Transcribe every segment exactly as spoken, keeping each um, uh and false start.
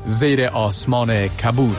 زیر آسمان کبود.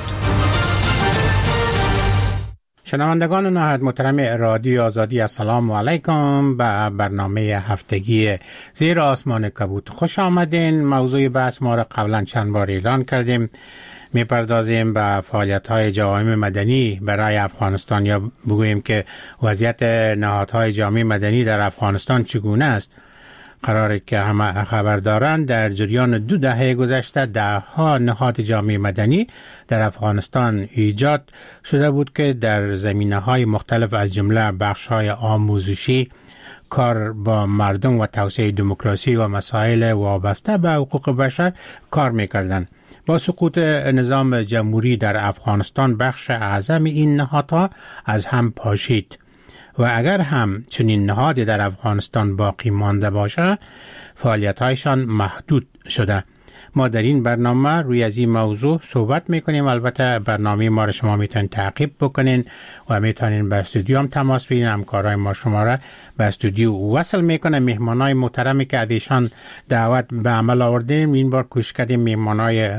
شنوندگان نهایت محترم رادیو آزادی، السلام علیکم. به برنامه هفتگی زیر آسمان کبود خوش آمدین. موضوع بحث ما را قبلا چند بار اعلان کردیم. میپردازیم به فعالیت‌های جوامع مدنی برای افغانستان، یا بگوییم که وضعیت نهادهای جامعه مدنی در افغانستان چگونه است. قراره که همه خبر دارند در جریان دو دهه گذشته ده ها نهاد جامعه مدنی در افغانستان ایجاد شده بود که در زمینه‌های مختلف از جمله بخش‌های آموزشی، کار با مردم و توسعه دموکراسی و مسائل وابسته به حقوق بشر کار می‌کردند. با سقوط نظام جمهوری در افغانستان بخش اعظم این نهادها از هم پاشید و اگر هم چنین نهادی در افغانستان باقی مانده باشه، فعالیت‌هایشان محدود شده. ما در این برنامه روی از این موضوع صحبت میکنیم. البته برنامه ما را شما میتونید تعقیب بکنین و میتونین به استودیو هم تماس بگیرین. همکارای ما شما را به استودیو وصل میکنه. مهمانای محترمی که ازشان دعوت به عمل آوردیم، این بار کوشش کردیم مهمانای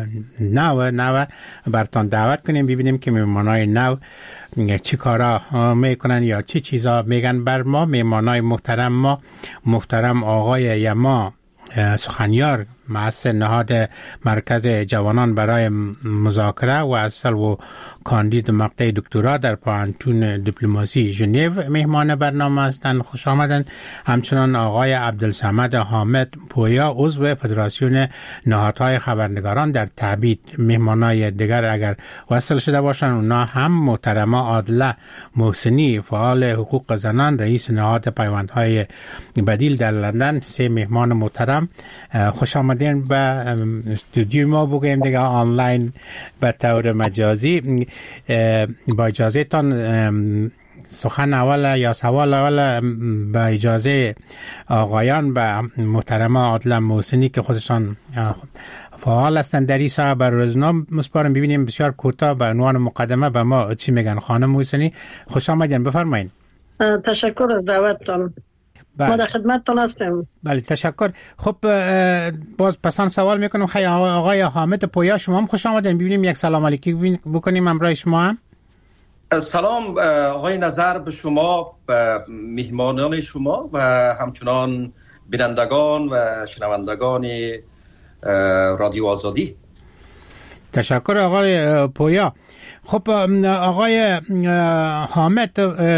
نو نو برتان دعوت کنیم، ببینیم که مهمانای نو چی کارا میکنن یا چی چیزا میگن بر ما. مهمانای محترم ما محترم آقای یما سخنیار، مؤسس نهاد مرکز جوانان برای مذاکره و اصل و کاندید مقطع دکترا در پانتون دیپلماسی ژنو مهمان برنامه هستند. خوش آمدن. همچنان آقای عبدالصمد حامد پویا، عضو فدراسیون نهادهای خبرنگاران در تعبید. مهمانای دیگر اگر وصل شده باشن اونا هم محترمه عادله محسنی، فعال حقوق زنان، رئیس نهاد پیوندهای بدیل در لندن. سه مهمان محترم خوش آمدین به استودیو ما. بگویم دیگه آنلاین به طور مجازی. با اجازه تان سخن اول یا سوال اول به اجازه آقایان به محترمه عادله محسنی که خودشان فعال هستند در این ساحه بر روزنامه مسپارم. ببینیم بسیار کوتاه به عنوان مقدمه به ما چی میگن. خانم محسنی خوش آمدین، بفرمایید. تشکر از دعوتتان. ما در خدمتتون هستیم. بله تشکر. خب باز پسان سوال میکنم. خیلی آقای حامد پویا، شما هم خوش آمدین. ببینیم یک سلام علیکی بکنیم همراه شما هم. سلام آقای نظر به شما، به مهمانان شما و همچنان بینندگان و شنوندگان رادیو آزادی. تشکر آقای پویا. خب آقای حامد،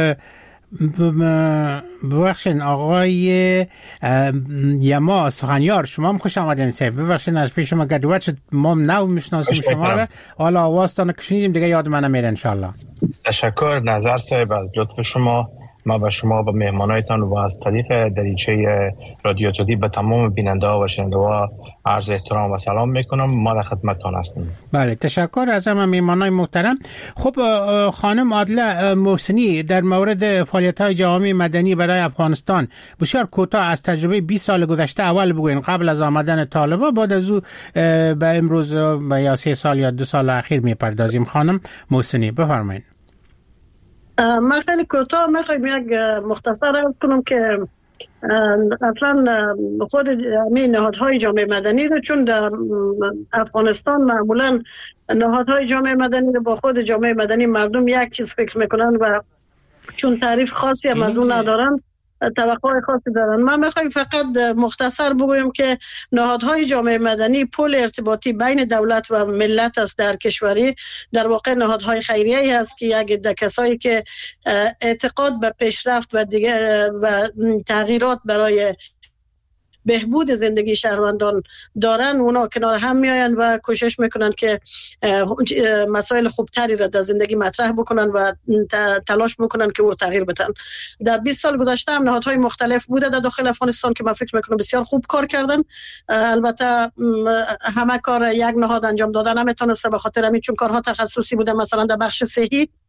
ببخشین آقای یما سخنیار، شما هم خوش آمدین. سیف ببخشین از پیش شما گدوت شد، ما نو میشناسیم شما را، حالا آوازتان کشیدیم دیگه یاد من نمیره انشالله. تشکر نظر صاحب از لطف شما. ما به شما و مهمانایتان و از طریق دریچه رادیو آزادی به تمام بیننده ها و شنونده ها عرض احترام و سلام میکنم. ما در خدمتتان هستیم. بله تشکر از همه مهمانای محترم. خب خانم عادله محسنی، در مورد فعالیت‌های جوامع مدنی برای افغانستان بسیار کوتاه از تجربه بیست سال گذشته اول بگوین، قبل از آمدن طالبان، بعد از او به امروز به یا سه سال یا دو سال اخیر میپردازیم. خانم محسنی بفرمایید. من خیلی کوتاه میخوایم یک مختصر عرض کنم که اصلا خود همین نهادهای جامعه مدنی رو، چون در افغانستان معمولا نهادهای جامعه مدنی رو با خود جامعه مدنی مردم یک چیز فکر میکنن و چون تعریف خاصی هم از اون ندارن، توقع خاصی دارن. من میخوایم فقط مختصر بگویم که نهادهای جامعه مدنی پل ارتباطی بین دولت و ملت است در کشوری. در واقع نهادهای خیریه‌ای هست که یک عده کسایی که اعتقاد به پیشرفت و دیگه و تغییرات برای بهبود زندگی شهروندان دارن، اونا کنار هم میآیند و کوشش میکنن که مسائل خوبتری را در زندگی مطرح بکنن و تلاش میکنن که او تغییر بدن. در بیست سال گذشته هم نهادهای مختلف بوده در داخل افغانستان که من فکر میکنم بسیار خوب کار کردن. البته همه کار یک نهاد انجام دادن نمیتونسته، به خاطر همین چون کارها تخصصی بوده. مثلا در بخش صحی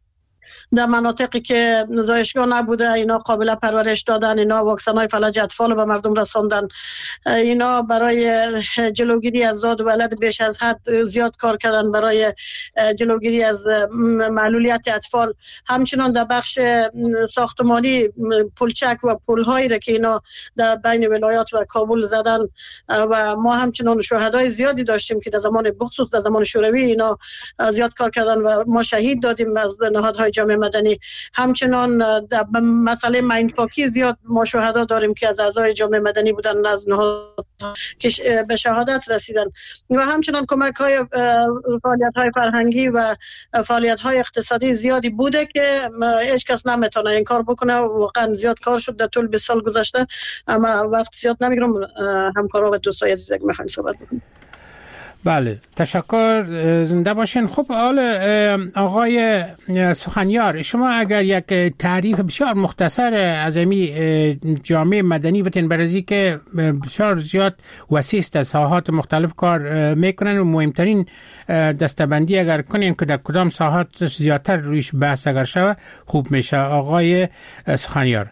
در مناطقی که زایشگاه نبوده اینا قابل پرورش دادن، اینا واکسن های فلج اطفال به مردم رساندن، اینا برای جلوگیری از زاد و ولد بیش از حد زیاد کار کردن برای جلوگیری از معلولیت اطفال. همچنان در بخش ساختمانی پلچک و پل‌هایی را که اینا در بین ولایات و کابل زدن و ما همچنان شهدای زیادی داشتیم که در زمان بخصوص در زمان شوروی اینا زیاد کار کردن و ما شهید دادیم از نهادهای جامعه مدنی. همچنان در مسئله مایندپاکی زیاد ما شهدا داریم که از اعضای جامعه مدنی بودن، از نهاد که به شهادت رسیدن. و همچنان کمک های فعالیت های فرهنگی و فعالیت های اقتصادی زیادی بوده که هیچ کس نمیتونه این کار بکنه. واقعا زیاد کار شد در طول بیست سال گذشته، اما وقت زیاد نمیگیرم. همکارا و دوستای عزیز که میخوایم صحبت بکنیم. بله، تشکر، زنده باشین. خب حالا آقای سخنیار، شما اگر یک تعریف بسیار مختصر از این جامعه مدنی بتین برای که بسیار زیاد وسیع است، ساحات مختلف کار میکنن و مهمترین دستبندی اگر کنین که در کدام ساحات زیادتر رویش بحث اگر شود خوب میشه. آقای سخنیار.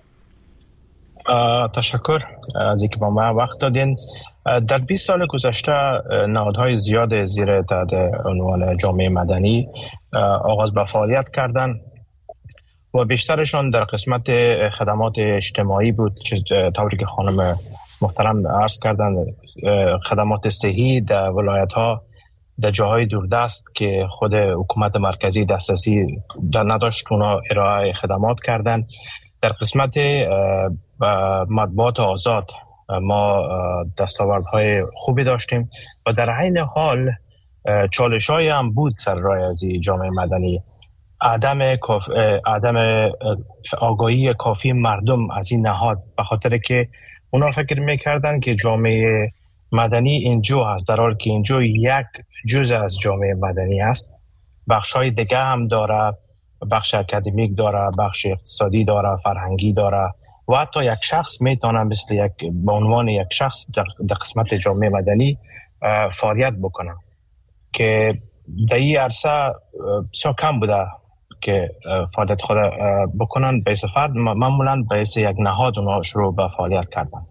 تشکر از اینکه با ما وقت دادین. در بیست سال گذشته نهادهای زیاد زیر تحت عنوان جامعه مدنی آغاز به فعالیت کردند و بیشترشان در قسمت خدمات اجتماعی بود، طوری که خانم محترم عرض کردند. خدمات صحی در ولایت‌ها، در جاهای دوردست که خود حکومت مرکزی دسترسی در نداشت، اونا ارائه خدمات کردند. در قسمت مطبوعات آزاد ما دستاوردهای خوبی داشتیم و در عین حال چالش‌هایی هم بود سر راه از جامعه مدنی. عدم کاف... عدم آگاهی کافی مردم از این نهاد، به خاطر که اونا فکر می‌کردن که جامعه مدنی اینجا هست، در حالی که اینجا یک جزء از جامعه مدنی است. بخش‌های دیگه هم داره، بخش اکادمیک داره، بخش اقتصادی داره، فرهنگی داره و حتی یک شخص میتونه مثل یک به عنوان یک شخص در, در قسمت جامعه مدنی فعالیت بکنه که در این عرصه بسیار کم بوده که فعالیت خود بکنن. به حیث فرد معمولا به حیث یک نهاد اونا شروع به فعالیت کردن.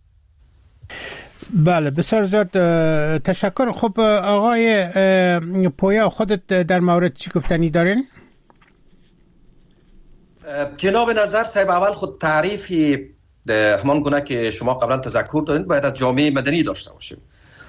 بله، بسیار زیاد تشکر. خب آقای پویا، خودت در مورد چی گفتنی دارین؟ جناب نظر صاحب، اول خود تعریفی همان گونه که شما قبلا تذکر دادید باید از جامعه مدنی داشته باشیم.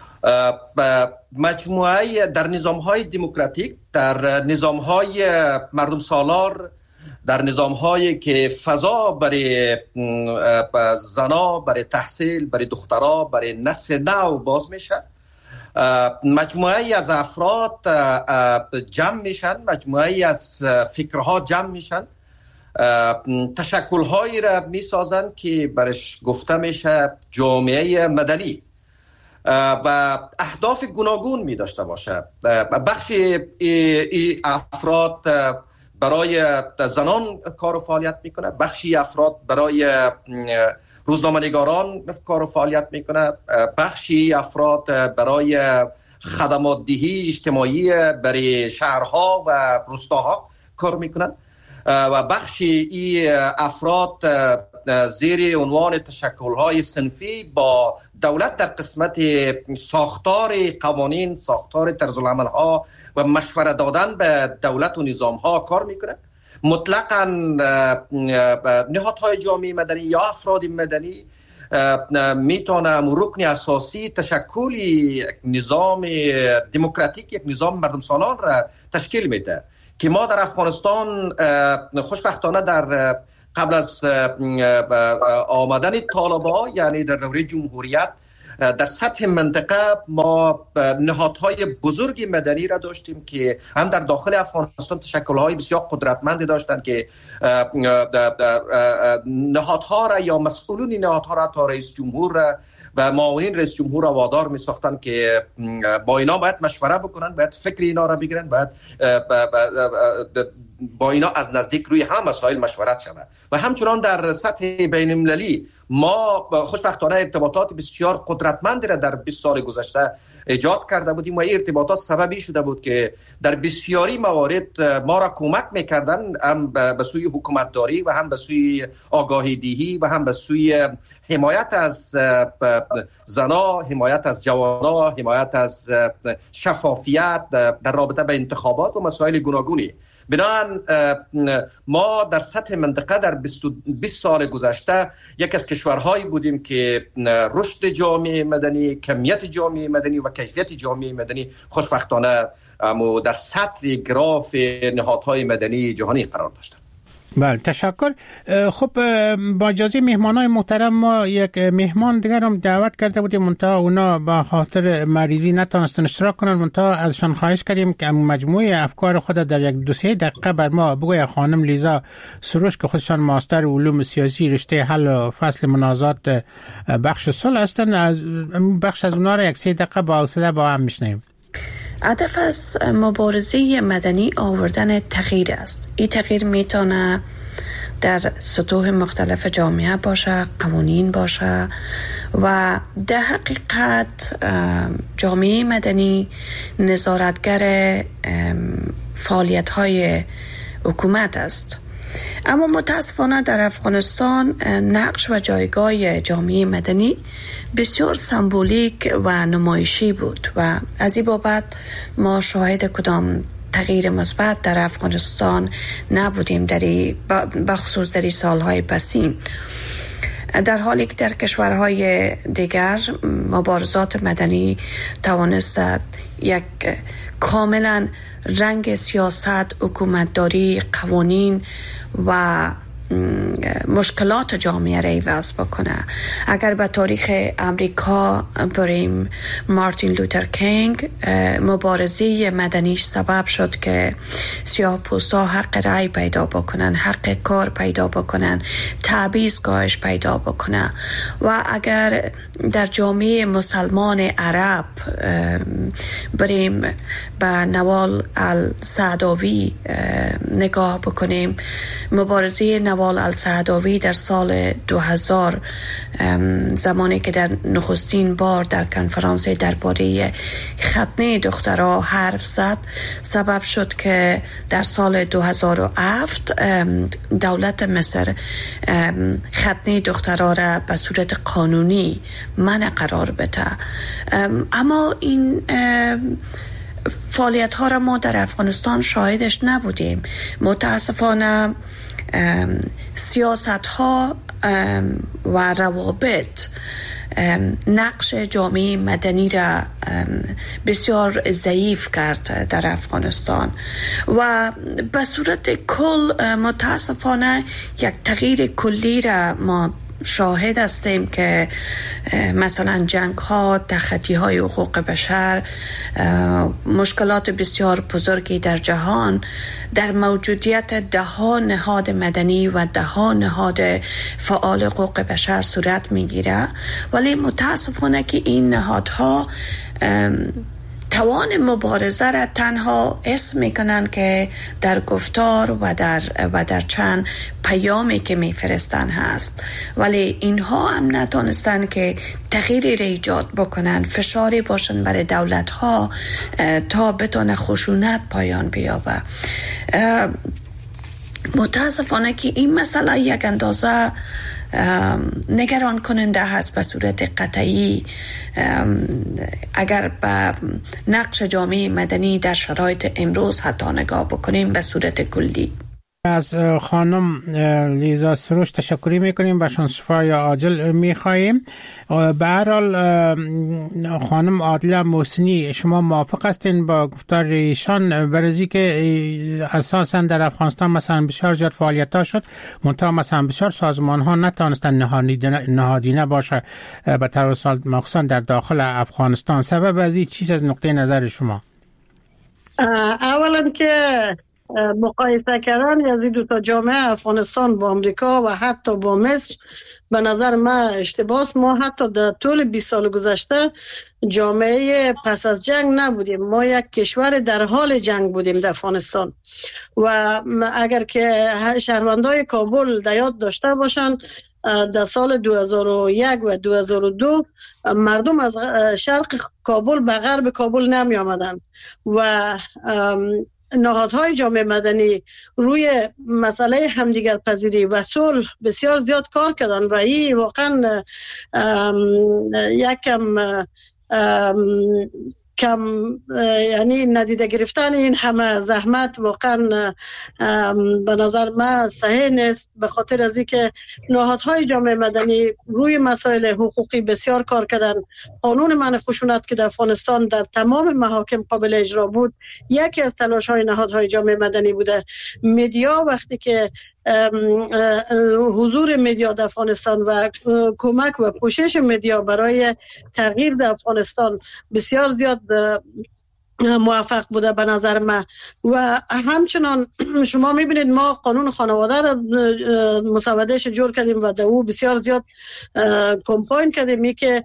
مجموعه در نظام‌های دموکراتیک، در نظام‌های مردم سالار، در نظام‌هایی که فضا برای زنا، برای تحصیل، برای دخترها، برای نسل نو باز میشه، مجموعه از افراد جمع میشن، مجموعه از فکرها جمع میشن، تشکل‌هایی را میسازن که برش گفته میشه جامعه مدنی و اهداف گوناگون می داشته باشه. بخشی ای افراد برای زنان کار و فعالیت میکنه، بخشی افراد برای روزنامه‌نگاران کار و فعالیت میکنه، بخشی افراد برای خدمات دهی اجتماعی برای شهرها و روستاها کار میکنن و بخشی ای افراد زیر عنوان تشکل‌های صنفی با دولت در قسمت ساختار قوانین، ساختار طرزالعمل‌ها و مشوره دادن به دولت و نظام‌ها کار میکنه. مطلقاً نهادهای جامعه مدنی یا افراد مدنی میتونه رکن اساسی تشکل یک نظام دموکراتیک، یک نظام مردم سالار را تشکیل میده که ما در افغانستان خوشبختانه در قبل از آمدن طالبان، یعنی در دوره جمهوریت، در سطح منطقه ما نهادهای بزرگ مدنی را داشتیم که هم در داخل افغانستان تشکل‌های بسیار قدرتمندی داشتند که نهادها را یا مسئولین نهادها را تا رئیس جمهور را و معاونین رئیس جمهور را وادار می ساختن که با اینا باید مشوره بکنن، باید فکر اینا را بگیرن، باید با اینا از نزدیک روی هم مسائل مشورت شود. و همچنان در سطح بین المللی ما خوشبختانه ارتباطات بسیار قدرتمندی را در بیست سال گذشته ایجاد کرده بودیم و این ارتباطات سببی شده بود که در بسیاری موارد ما را کمک میکردن، هم به سوی حکومتداری و هم به سوی آگاهی دهی و هم به سوی حمایت از زنا، حمایت از جوانا، حمایت از شفافیت در رابطه به انتخابات و مسائل گوناگونی. بنابراین ما در سطح منطقه در بیست سال گذشته یک از کشورهایی بودیم که رشد جامعه مدنی، کمیت جامعه مدنی و کیفیت جامعه مدنی خوشبختانه در سطح گراف نهادهای مدنی جهانی قرار داشت. بله، تشکر. خب با اجازه مهمانای محترم، ما یک مهمان دیگر هم دعوت کرده بودیم، منتها اونا با خاطر مریضی نتونستن اشتراک کنن، منتها ازشان خواهش کردیم که مجموعه افکار خود در یک دو سه دقیقه بر ما بگوی. خانم لیزا سروش که خودشان ماستر علوم سیاسی رشته حل و فصل منازعات بخش صلح هستند، از بخش از اونا را یک سه دقیقه با حوصله با هم میشنیم. هدف از مبارزه مدنی آوردن تغییر است. این تغییر میتونه در سطوح مختلف جامعه باشه، قوانین باشه و در حقیقت جامعه مدنی نظارتگر فعالیت های حکومت است. اما متاسفانه در افغانستان نقش و جایگاه جامعه مدنی بسیار سمبولیک و نمایشی بود و از این بابت ما شاهد کدام تغییر مثبت در افغانستان نبودیم در بخصوص در سالهای پسین، در حالی که در کشورهای دیگر مبارزات مدنی توانست یک کاملا رنگ سیاست، حکومتداری، قوانین و مشکلات جامعه را عوض بکنه. اگر به تاریخ امریکا بریم، مارتین لوتر کینگ مبارزه مدنیش سبب شد که سیاه‌پوستا حق رأی پیدا بکنن، حق کار پیدا بکنن، تبعیض‌گاهش پیدا بکنه. و اگر در جامعه مسلمان عرب بریم به نوال السعداوی نگاه بکنیم، مبارزه نوال السعداوی در سال دو هزار زمانی که در نخستین بار در کنفرانس درباره ختنه دخترها حرف زد، سبب شد که در سال دو هزار و هفت دولت مصر ختنه دخترها را به صورت قانونی منع قرار بده. اما این فعالیت ها را ما در افغانستان شاهدش نبودیم. متاسفانه سیاست ها و روابط نقش جامعه مدنی را بسیار ضعیف کرد در افغانستان و به صورت کل متاسفانه یک تغییر کلی را ما شاهد هستیم که مثلا جنگ ها، تخطی های حقوق بشر، مشکلات بسیار بزرگی در جهان در موجودیت ده ها نهاد مدنی و ده ها نهاد فعال حقوق بشر صورت میگیره، ولی متاسفانه که این نهادها توان مبارزه را تنها اسم میکنن که در گفتار و در و در چند پیامی که میفرستن هست، ولی اینها هم نتونستن که تغییری را ایجاد بکنن، فشاری باشن برای دولت ها تا بتونه خشونت پایان بیابه. متاسفانه که این مسئله یک اندازه نگران کننده هست به صورت قطعی اگر به نقش جامعه مدنی در شرایط امروز حتی نگاه بکنیم به صورت کلی. از خانم لیزا سروش تشکری میکنیم، بهشان شفای عاجل میخواییم. به هر حال خانم عادله محسنی، شما موافق هستین با گفتار ایشان برای که اساسا در افغانستان مثلا بسیار زیاد فعالیت ها شد، منتها مثلا بسیار سازمان ها نتوانستن نهادینه باشه به طور سال مخصوصا در داخل افغانستان. سبب از این چیز از نقطه نظر شما؟ اولا که مقایسه کردن از دو تا جامعه افغانستان با امریکا و حتی با مصر به نظر من اشتباس. ما حتی در طول بیست سال گذشته جامعه پس از جنگ نبودیم، ما یک کشور در حال جنگ بودیم در افغانستان. و اگر که شهروندای کابل در یاد داشته باشن در سال دو هزار و یک و دو هزار و دو مردم از شرق کابل به غرب کابل نمی آمدن و نهادهای جامعه مدنی روی مسئله همدیگر پذیری و صلح بسیار زیاد کار کردن و این واقعا یکم کم یعنی ندیده گرفتن این همه زحمت واقعا به نظر من صحیح نیست، به خاطر از اینکه نهادهای جامعه مدنی روی مسائل حقوقی بسیار کار کردن. قانون منع خشونت که در افغانستان در تمام محاکم قابل اجرا بود یکی از تلاش‌های نهادهای جامعه مدنی بوده. مدیا وقتی که حضور مدیا در افغانستان و کمک و پوشش مدیا برای تغییر در افغانستان بسیار زیاد موفق بوده به نظر من. و همچنان شما میبینید ما قانون خانواده را مسودهش جور کردیم و در او بسیار زیاد کمپاین کردیم ای که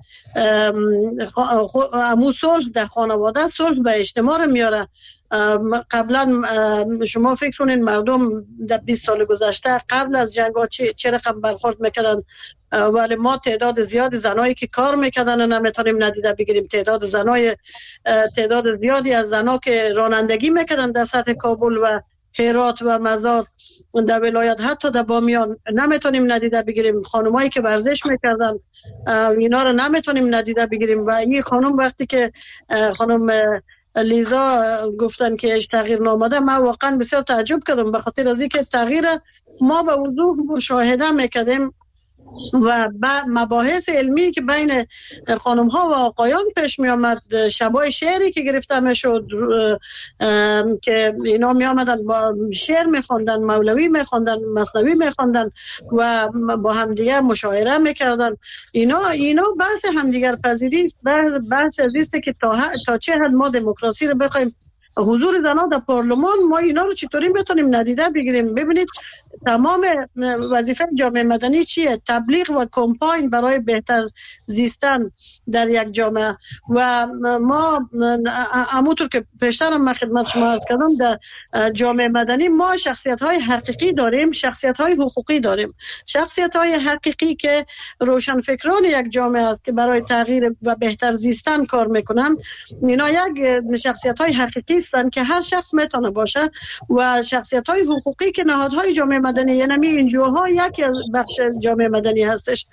امو صلح در خانواده صلح به اجتماع را میاره. قبلا شما فکر کنین مردم در بیست سال گذشته قبل از جنگ ها چه, چه رقم برخورد میکردن، ولی ما تعداد زیادی زنایی که کار میکردن نمیتونیم ندیده بگیریم. تعداد زنای تعداد زیادی از زنا که رانندگی میکردن در سطح کابل و هرات و مزار در ولایت حتی در بامیان نمیتونیم ندیده بگیریم. خانمایی که ورزش میکردن اینا رو نمیتونیم ندیده بگیریم. و این خانم وقتی که خانم لیزا گفتن که اش تغییر نامده، من واقعا بسیار تعجب کردم به خاطر از اینکه تغییر ما به وضوح مشاهده میکردیم و مباحث علمی که بین خانم ها و آقایان پیش می آمد، شبای شعری که گرفته می شد که اینا می آمدن با شعر می خوندن، مولوی می خوندن، مثنوی می خوندن و با همدیگر مشاوره می کردن. اینا اینا بحث همدیگر پذیری است. بحث بحث از است که تا تا چه حد ما دموکراسی رو بخوایم، حضور زنان در پارلمان، ما اینا رو چطوری بتونیم ندیده بگیریم؟ ببینید تمام وظیفه جامعه مدنی چیه؟ تبلیغ و کمپاین برای بهتر زیستن در یک جامعه. و ما همونطور که پیشترم من خدمت شما عرض کردم در جامعه مدنی ما شخصیت های حقیقی داریم، شخصیت های حقوقی داریم. شخصیت های حقیقی که روشنفکران یک جامعه است که برای تغییر و بهتر زیستن کار میکنن، اینا یک شخصیت های حقیقی هستند که هر شخص میتونه باشه. و شخصیت های حقوقی که نهادهای جامعه مدنی، یعنی اینجوها یکی از بخش جامعه مدنی هستش.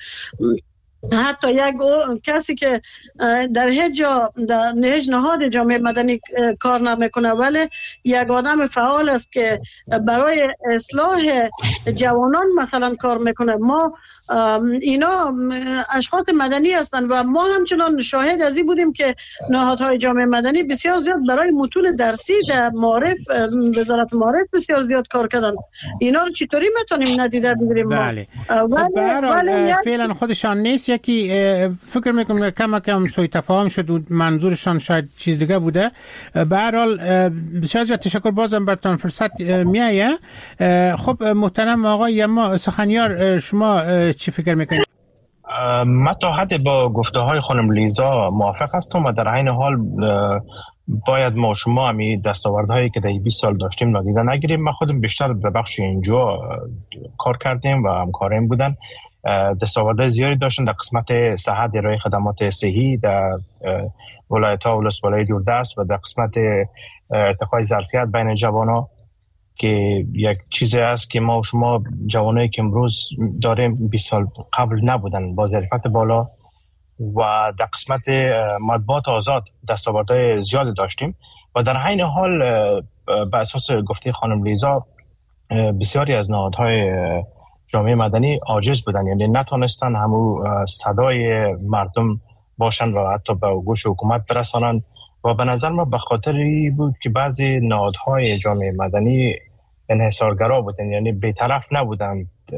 حتی یک کسی که در هیچ جا در هیچ نهاد جامعه مدنی کار نمیکنه ولی یک آدم فعال است که برای اصلاح جوانان مثلا کار میکنه، ما اینا اشخاص مدنی هستند. و ما همچنان شاهد از این بودیم که نهادهای جامعه مدنی بسیار زیاد برای متون درسی در معارف، وزارت معارف بسیار زیاد کار کردن. اینا رو چطوری میتونیم ندیده بگیریم؟ بله. ولی فعلا خودشان نیست، یکی فکر میکنم کم کم سوء تفاهم شد و منظورشان شاید چیز دیگه بوده. به هر حال بسیار زیاد تشکر، بازم براتون فرصت میایه. خب محترم آقای یما سخنیار، شما چی فکر میکنید؟ من تا حد با گفته های خانم لیزا موافق هستم و در عین حال باید ما شما همی دستاوردهایی که در بیست سال داشتیم نادیده نگیریم. من خودم بیشتر در بخش اینجا کار کردیم و همکاریم بودن. دستاوردهای زیادی داشتن در قسمت صحت ارائه خدمات صحی در ولایت‌ها و ولسوالی دوردست و در قسمت ارتقای ظرفیت بین جوانان که یک چیزی است که ما و شما جوانایی که امروز داریم بیست سال قبل نبودن با ظرفیت بالا. و در قسمت مطبوعات آزاد دستاوردهای زیادی داشتیم و در عین حال به اساس گفته خانم لیزا بسیاری از نهادهای جامعه مدنی عاجز بودن، یعنی نتونستن همو صدای مردم باشن و حتی به گوش حکومت برسانن. و به نظر ما به خاطری بود که بعضی نهادهای جامعه مدنی انحصارگرا بودن، یعنی بی‌طرف نبودن،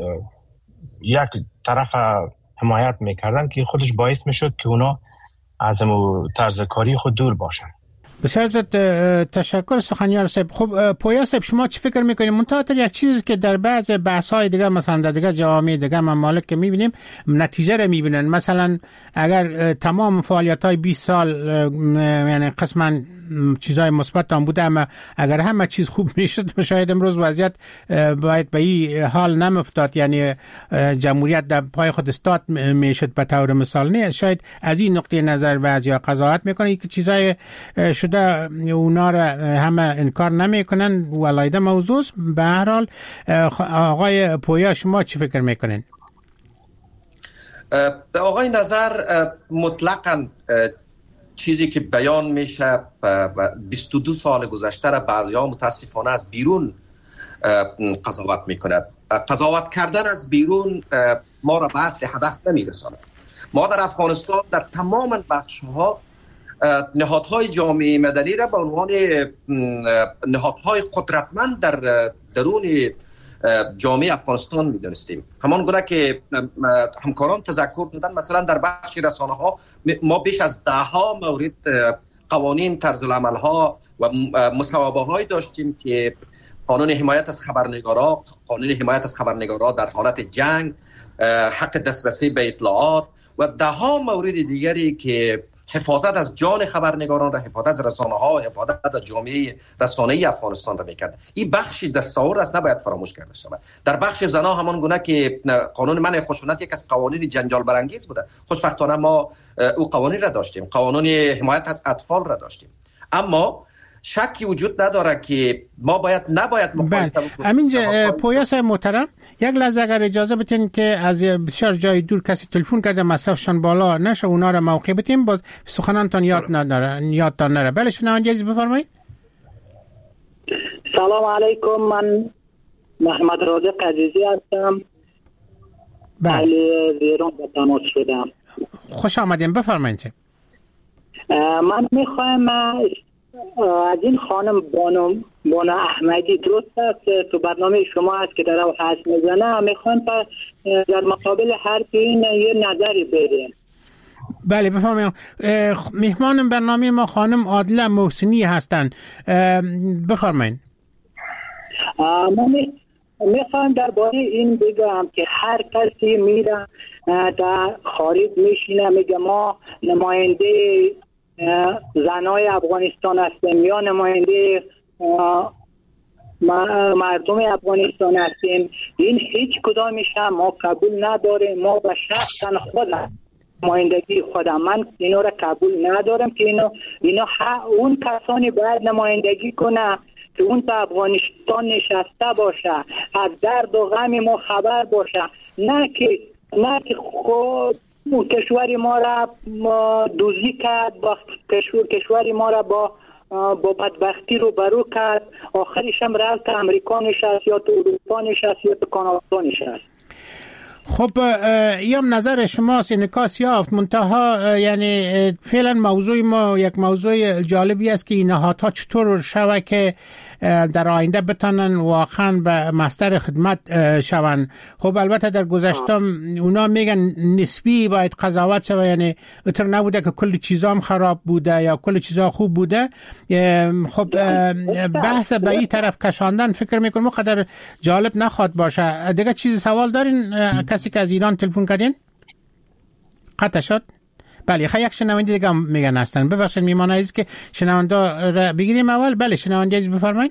یک طرف حمایت میکردن که خودش باعث میشد که اونا از طرز کاری خود دور باشن. بسیار زیاد تشکر سخنیار صاحب. خب پویا صاحب شما چی فکر میکنید؟ منتها یک چیزی که در بعض بحث های دیگه مثلا در دیگه جوامع دیگه ممالک که میبینیم نتیجه رو میبینن. مثلا اگر تمام فعالیت های بیست سال یعنی قسما چیزای مثبت هم بوده، اما اگر همه چیز خوب میشد شاید امروز وضعیت باید به این حال نمیفتاد، یعنی جمهوریت در پای خود استاد میشد به طور مثال. نه شاید از این نقطه نظر بعضیا قضاوت میکنه که چیزای شده اونا را همه انکار نمیکنن و علیده موضوع. به هر حال آقای پویا شما چی فکر میکنین؟ آقای نظر مطلقاً چیزی که بیان میشه بیست و دو سال گذشته را بعضی‌ها متاسفانه از بیرون قضاوت میکنه. قضاوت کردن از بیرون ما را به اصل هدف نمیرساند. ما در افغانستان در تمام بخش‌ها نهادهای جامعه مدنی را به عنوان نهادهای قدرتمند در درون جامعه افغانستان می‌دانستیم. همان گونه که همکاران تذکر دادن، مثلا در بخش رسانه ها ما بیش از ده ها مورد قوانین طرز العمل ها و مصوبه های داشتیم که قانون حمایت از خبرنگارا، قانون حمایت از خبرنگارا در حالت جنگ، حق دسترسی به اطلاعات و ده ها مورد دیگری که حفاظت از جان خبرنگاران را، حفاظت از رسانه ها و حفاظت از جامعه رسانه‌ای افغانستان را میکرد. این بخشی دستاورد است، نباید فراموش کرده شود. در بخش زنا همان گونه که قانون منع خشونت یک از قوانین جنجال برانگیز بوده، خوشبختانه ما او قوانین را داشتیم، قانون حمایت از اطفال را داشتیم. اما شکی وجود نداره که ما باید نباید مخالفت بکنیم. همینجا پویا صاحب محترم، یک لحظه اگر اجازه بدین که از بسیار جای دور کسی تلفن کرده مصرفشان بالا نشه، اونا را موقع بدیم، باز سخنانتان یاد نداره یادتان نره. بله شنونده عزیز بفرمایید. سلام علیکم، من محمد رازق عزیزی هستم. بله زیران به تماس شدم. خوش آمدین، بفرمایید. من میخوایم از این خانم بانو بانو احمدی، درست است تو برنامه شما هست که در او حس میزنه، میخوام در مقابل حرف این یه نظری بدیم. بله بفرمایید. مهمان برنامه ما خانم عادله محسنی هستند، بفرمایید. من میخوام درباره این بگم که هر کسی میره در خارج میشینه میگه ما نماینده زنای افغانستان هستیم یا نماینده مردم افغانستان هستیم. این هیچ کدامش ما قبول نداریم. ما به شخصا خودم نمایندگی خودم من اینو را قبول ندارم که اینو اینا اون کسانی باید نمایندگی کنه که اون تا افغانستان نشسته باشه، از درد و غم ما خبر باشه، نه که نه که خود کشوری ما را دوزی کرد، با کشور کشوری ما را با با بدبختی رو برو کرد، آخرش هم رفت امریکا نشست یا تو اروپا نشست یا تو کانادا نشست. خب این نظر شماست، انعکاس یافت، منتها یعنی فعلا موضوع ما یک موضوع جالبی است که این نهادها چطور شوه که در آینده بتانن واقعا به مصدر خدمت شون. خب البته در گذشته اونا میگن نسبی باید قضاوت شوه، یعنی اتر نبوده که کل چیزام خراب بوده یا کل چیزا خوب بوده. خب بحث به این طرف کشاندن فکر میکنم قدر جالب نخواد باشه. دیگه چیز سوال دارین؟ کسی که از ایران تلفن کردین؟ قطع شد؟ بله خیلی یک شنونده دیگه میگن هستن. ببخشید میمان عزیز که شنونده را بگیریم اول. بله شنونده عزیز بفرمایید.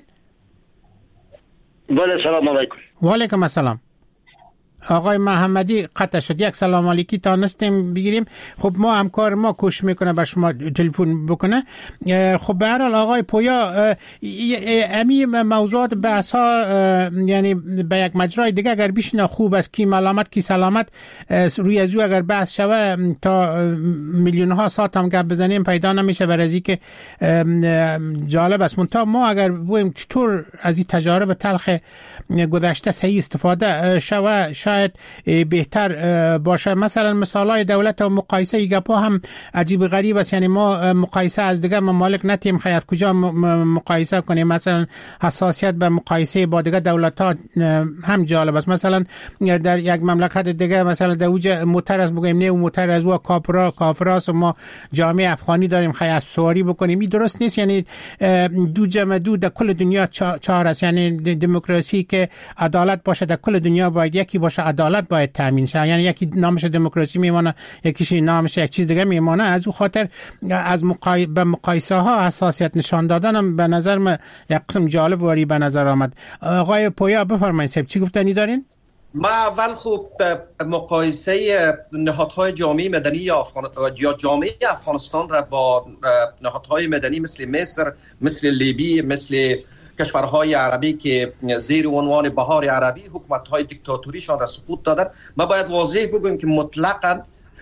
بله سلام علیکم. و علیکم السلام. آقای محمدی قطع شد، یک سلام علیکی تانستیم بگیریم. خب ما همکار ما کوشش میکنه بر شما تلفن بکنه. خب به هر حال آقای پویا، امی موضوعات بحث ها یعنی به یک مجرای دیگه اگر بیشنا خوب است کی ملامت کی سلامت روی ازو اگر بحث شوه تا میلیون ها ساعت هم گپ بزنیم پیدا نمیشه، برای که جالب است. منتها ما اگر بگویم چطور از این تجارب تلخ گذشته صحیح استفاده شوه، شاید شاید بهتر باشه. مثلا مثالای دولت و مقایسه ای گپا هم عجیب غریب است. یعنی ما مقایسه از دیگه ممالک نتیم خیلی از کجا مقایسه کنیم. مثلا حساسیت به مقایسه با دیگه دولت ها هم جالب است. مثلا در یک مملکت دیگه مثلا در اوج موتر است بگیم نه موتر از او کاپرا کافراس و ما جامعه افغانی داریم خیلی از سواری بکنیم. این درست نیست. یعنی دو جمع دو در کل دنیا چهار است. یعنی دموکراسی که عدالت باشه در کل دنیا باید یکی باشه، عدالت باید تامین شه. یعنی یکی نامش دموکراسی میمونه یکیش نامش یک چیز دیگه میمونه. از اون خاطر از مقای... به مقایسه ها حساسیت نشان دادنم به نظر من یک قسم جالب وری به نظر آمد. آقای پویا بفرمایید صاحب چی گفتنی دارین؟ ما اول خوب مقایسه نهادهای جامعه مدنی یا, افغان... یا جامعه افغانستان را با نهادهای مدنی مثل مصر، مثل لیبی، مثل کشورهای عربی که زیر عنوان بهار عربی حکومت‌های دیکتاتوریشان را سقوط دادن، ما باید واضح بگوییم که مطلقاً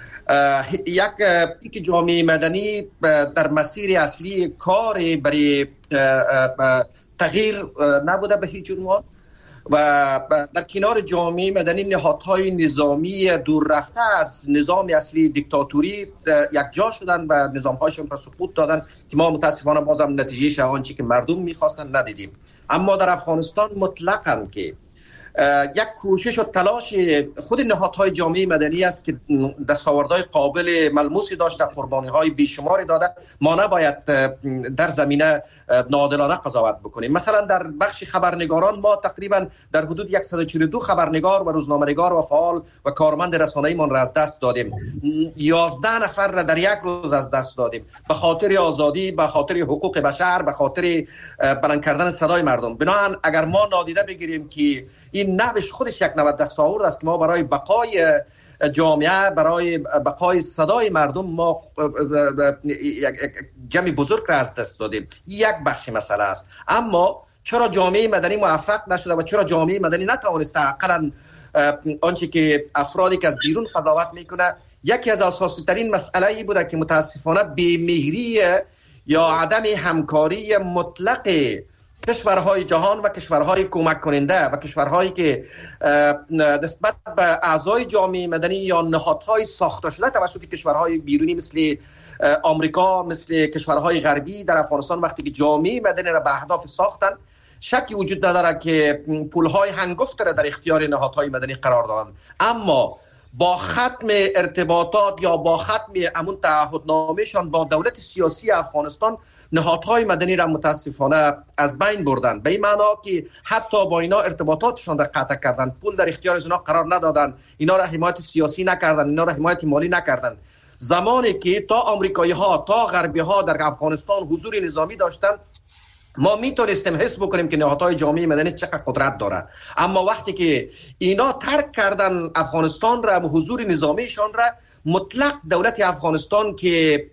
یک یک جامعه مدنی در مسیر اصلی کار برای تغییر نبوده به هیچ عنوان و در کنار جامعه مدنی نهادهای نظامی دور رفته از نظام اصلی دیکتاتوری یک جا شدن و نظام‌هاشون را سقوط دادن که ما متاسفانه بازم نتیجهش آنچه که مردم می‌خواستن ندیدیم. اما در افغانستان مطلقاً که یک کوشش و تلاش خود نهادهای جامعه مدنی است که دستاوردهای قابل ملموسی داشته، قربانی‌های بیشماری داده. ما نباید در زمینه ناعادلانه قضاوت بکنیم. مثلا در بخش خبرنگاران ما تقریبا در حدود صد و چهل و دو خبرنگار و روزنامه‌نگار و فعال و کارمند رسانه‌ایمان را از دست دادیم. یازده نفر را در یک روز از دست دادیم به خاطر آزادی، به خاطر حقوق بشر، به خاطر بلند کردن صدای مردم. بنابراین اگر ما نادیده بگیریم که این نوش خودش یک نوع دستاورد است که ما برای بقای جامعه، برای بقای صدای مردم ما جمع بزرگ را از دست دادیم. یک بخش مسئله است. اما چرا جامعه مدنی موفق نشده و چرا جامعه مدنی نتوانسته حداقل آنچه که افرادی که از بیرون قضاوت میکنه، یکی از اساسی ترین مسئله ای بوده که متاسفانه بی‌مهری یا عدم همکاری مطلق کشورهای جهان و کشورهای کمک کننده و کشورهایی که نسبت به اعضای جامعه مدنی یا نهادهای ساخته شده توسط کشورهای بیرونی مثل آمریکا، مثل کشورهای غربی در افغانستان وقتی که جامعه مدنی را به اهداف ساختن، شکی وجود نداره که پولهای هنگفت را در اختیار نهادهای مدنی قرار دادن. اما با ختم ارتباطات یا با ختم امون تعهدنامه‌شان با دولت سیاسی افغانستان، نهادهای مدنی را متاسفانه از بین بردن. به این معنا که حتی با اینا ارتباطاتشان را قطع کردن، پول در اختیار از اینا قرار ندادن، اینا را حمایت سیاسی نکردن، اینا را حمایت مالی نکردن. زمانی که تا آمریکایی ها تا غربی ها در افغانستان حضور نظامی داشتن، ما میتونستیم حس بکنیم که نهادهای جامعه مدنی چقدر قدرت داره. اما وقتی که اینا ترک کردن افغانستان را و حضور نظامیشان را، مطلق دولت افغانستان که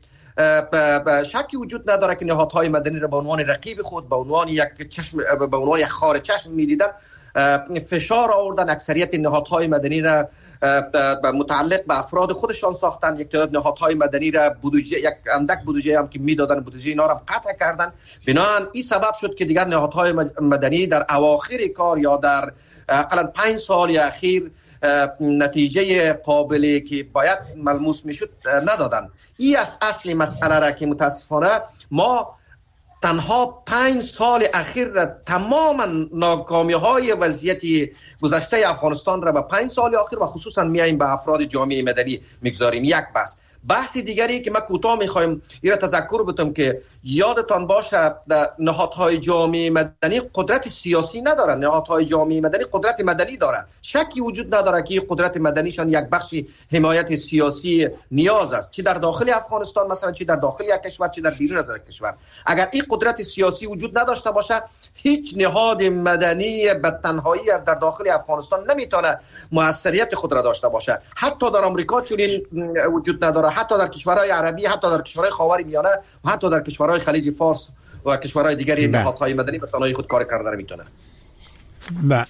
شکی وجود نداره که نهادهای مدنی را به عنوان رقیب خود، به عنوان یک چشم، به عنوان یک خار چشم می‌دیدن، فشار آوردن. اکثریت نهادهای مدنی را متعلق به افراد خودشان ساختن. یک تعداد نهادهای مدنی را بودجه، یک اندک بودجه هم که میدادن، بودجه اینا را قطع کردن. بنابراین این سبب شد که دیگر نهادهای مدنی در اواخر کار یا در حداقل پنج سال اخیر نتیجه قابلی که باید ملموس میشد ندادن. این از اصل مسئله را که متاسفانه ما تنها پنج سال اخیر را تماما ناکامی های وضعیت گذشته افغانستان را به پنج سال اخیر و خصوصا میاییم به افراد جامعه مدنی میگذاریم. یک بحث بحث دیگری که ما کوتاه میخوایم این را تذکر بدم که یادتان باشه نهادهای جامعه مدنی قدرت سیاسی ندارن. نهادهای جامعه مدنی قدرت مدنی داره. شکی وجود نداره که قدرت مدنیشان یک بخشی حمایت سیاسی نیاز است، چه در داخل افغانستان مثلا، چه در داخل یک کشور، چه در بیرون از یک کشور. اگر این قدرت سیاسی وجود نداشته باشه، هیچ نهاد مدنی به تنهایی از در داخل افغانستان نمیتونه موثریت خود را داشته باشه. حتی در آمریکا چنین وجود نداره، حتی در کشورهای عربی، حتی در کشورهای خاورمیانه و حتی در کشورهای خلیج فارس و کشورهای دیگری نهادهای مدنی به تنهایی خود کار کردن میتونه. بله،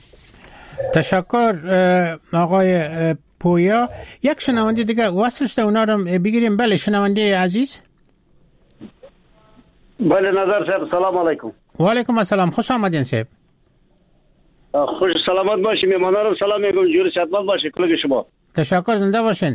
تشکر آقای پویا. یک شنونده دیگه وصلش ده اونا رو بگیریم. بله شنونده عزیز. بله نظر صاحب، سلام علیکم. و علیکم السلام، خوش آمدین صاحب. خوش سلامت باشی. میمانا رو سلام میگم. جور صحتمند باشی. کلگ شما. تشکر. زنده باشین.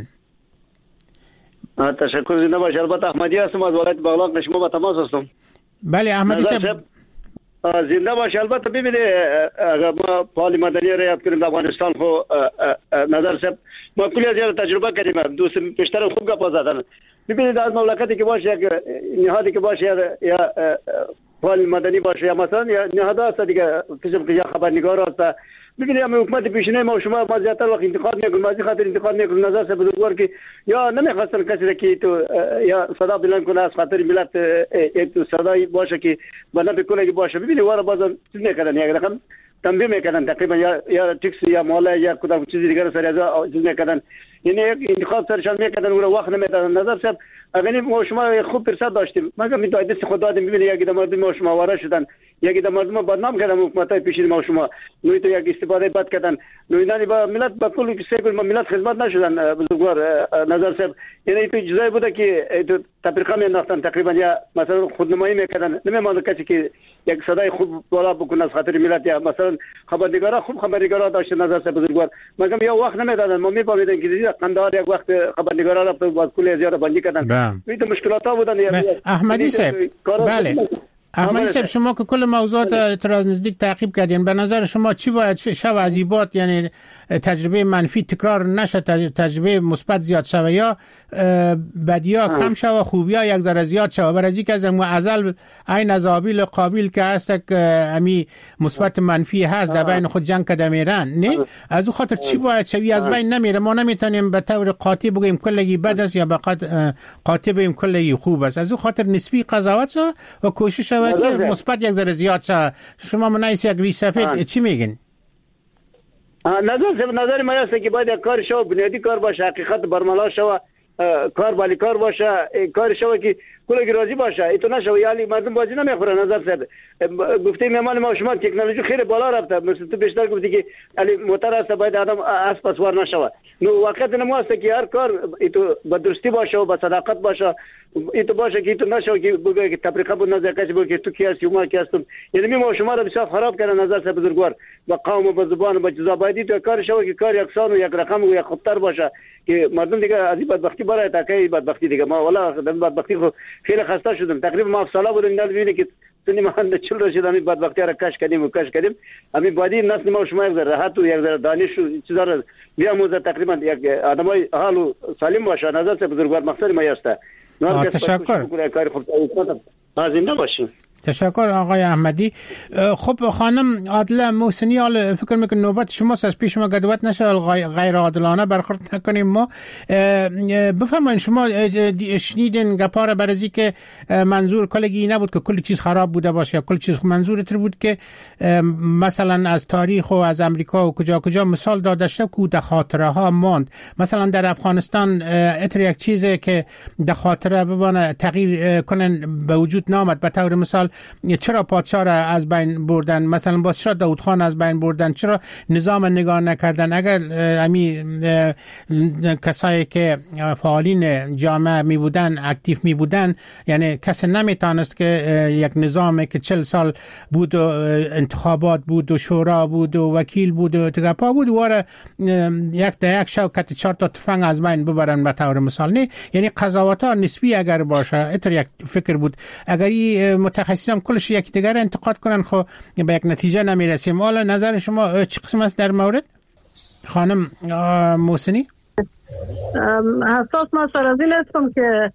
تشکر. زنده باشی. البته احمدی هستم از ولایت بغلان. شما با تماس هستم. بله احمدی صاحب زنده باشی. البته ببینید اگر ما پال مدنی را یاد کنیم در افغانستان خو نظر صاحب ما کلی از یاد تجربه کردیم. دوست پیشتر خوب گپ زدن. ببینید از مملکتی که باشه یک نهادی که باشه یا پال مدنی باشه یا مثلا یا نهاد است دیگه قسم که یا خبرنگار است. ببینید هم حکومت پیشینه ما شما ما زیادتر وقت انتقاد میکنیم. از خاطر انتقاد میکنیم نظر صاحب بزرگوار که یا نمیخواستن کسی که تو یا صدا بلند کنه از خاطر ملت تو صدای باشه که بنا بکنه که باشه. ببینید وارا بازم چیز میکنن یک رقم تنبیه میکنن تقریبا یا یا تکس یا مالا یا کدام چیزی دیگر سر از چیز میکنن. یعنی انتخاب سرشان میکنن و وقت نمیدادن. نظر صاحب اگر ما شما خوب فرصت داشتیم مگر می دست خود دادیم. ببینید یک مردم ما شما وارد شدن یکی در مردم بدنام کردن حکومتای پیشین ما شما نوی تو یک استفاده بد کردن نویدانی با ملت با کل کسی کل ملت خدمت نشدن بزرگوار نظر صاحب. یعنی تو جزای بوده که تو تفریقه مینداختن تقریبا یا مثلا خودنمایی میکردن. نمیمونه کسی که یک صدای خوب بالا بکنه از خاطر ملت یا مثلا خبرنگارا خوب خبرنگارا داشته نظر صاحب بزرگوار مگم یا وقت نمیدادن. ما میفهمیدن که قندهار یک وقت خبرنگارا را با کل زیاد بندی کردن. می تو مشکلات ها بودن. احمدی صاحب بله احمدی صاحب شما که کل موضوعات اعتراض نزدیک تعقیب کردین به نظر شما چی باید شو عذیبات یعنی تجربه منفی تکرار نشه تجربه مثبت زیاد شوه یا بدیا کم شوه خوبیا یک ذره زیاد شوه برای اینکه از ازل عین از قابل قابل که هست که امی مثبت منفی هست در بین خود جنگ کده میرن نه از اون خاطر چی باید شوی از بین نمیره. ما نمیتونیم به طور قاطع بگیم کلگی بد است یا به قاطع بگیم کلگی خوب است. از اون خاطر نسبی قضاوت شو و کوشش شوه که مثبت یک ذره زیاد شوه. شما منایس یک ریش سفید چی میگین؟ نظر نظر ما است که باید کار شو بنیادی کار باشه حقیقت برملا شو کار بالی کار باشه کار شو که کلگی راضی باشه. ایتو نشو یعنی مردم بازی نمیخوره. نظر صاحب گفته میمان ما شما تکنولوژی خیلی بالا رفته. مثل تو بیشتر گفتی که علی موتور است باید آدم اس پسوار نشوه. نو وقت نمو است که هر کار ایتو با درستی باشه و با صداقت باشه. ایتو باشه که ایتو نشو که بگه که تفریقه بود نظر کسی بگه تو کی هستی و ما کی هستم. یعنی ما شما را بسیار خراب کردن نظر صاحب بزرگوار با قوم و با زبان و با جزا باید تو کار شو که کار یکسان و یک رقم و یک خطر باشه که مردم دیگه از این بدبختی برای تاکي بدبختی دیگه. ما والا بدبختی خو خیلی خسته شدم. تقریبا ما سالا بودیم دل ببینید که سنی ما چل رسید همین بدبختی را کش کردیم و کش کردیم. همین بعدی نسل ما شما یک راحت و یک دانش و چیزا را بیاموزه. تقریبا یک آدمای حال و سالم باشه. نظر صاحب بزرگوار مقصد ما است. تشکر. زنده باشین. تشکر آقای احمدی. خب خانم عادله محسنی حال فکر میکنم نوبت شماست. از پیش ما گدوت نشه غیر عادلانه برخورد نکنیم. ما بفرمایید شما شنیدین گپاره برازی که منظور کلگی نبود که کل چیز خراب بوده باشه یا کل چیز منظورت بود که مثلا از تاریخ و از امریکا و کجا کجا مثال داده شد که در خاطره ها ماند. مثلا در افغانستان اتر یک چیزی که در خاطره ببانه تغییر کنن به وجود نامد. به طور مثال چرا پادشاه را از بین بردن؟ مثلا با چرا داود خان از بین بردن؟ چرا نظام نگاه نکردن؟ اگر امی کسایی که فعالین جامعه می بودن اکتیو می بودن یعنی کسی نمیتونست که یک نظامی که چل سال بود و انتخابات بود و شورا بود و وکیل بود و تگپا بود واره یک در یک شوکت چهار تا تفنگ از بین ببرن به طور مثال. نه یعنی قضاوت ها نسبی اگر باشه اتر یک فکر بود. اگر متخصص هم کلش یک دیگر انتقاد کنن خب به یک نتیجه نمیرسیم. حالا نظر شما چه قسم است در مورد خانم محسنی؟ حساس ما سر از این هستم که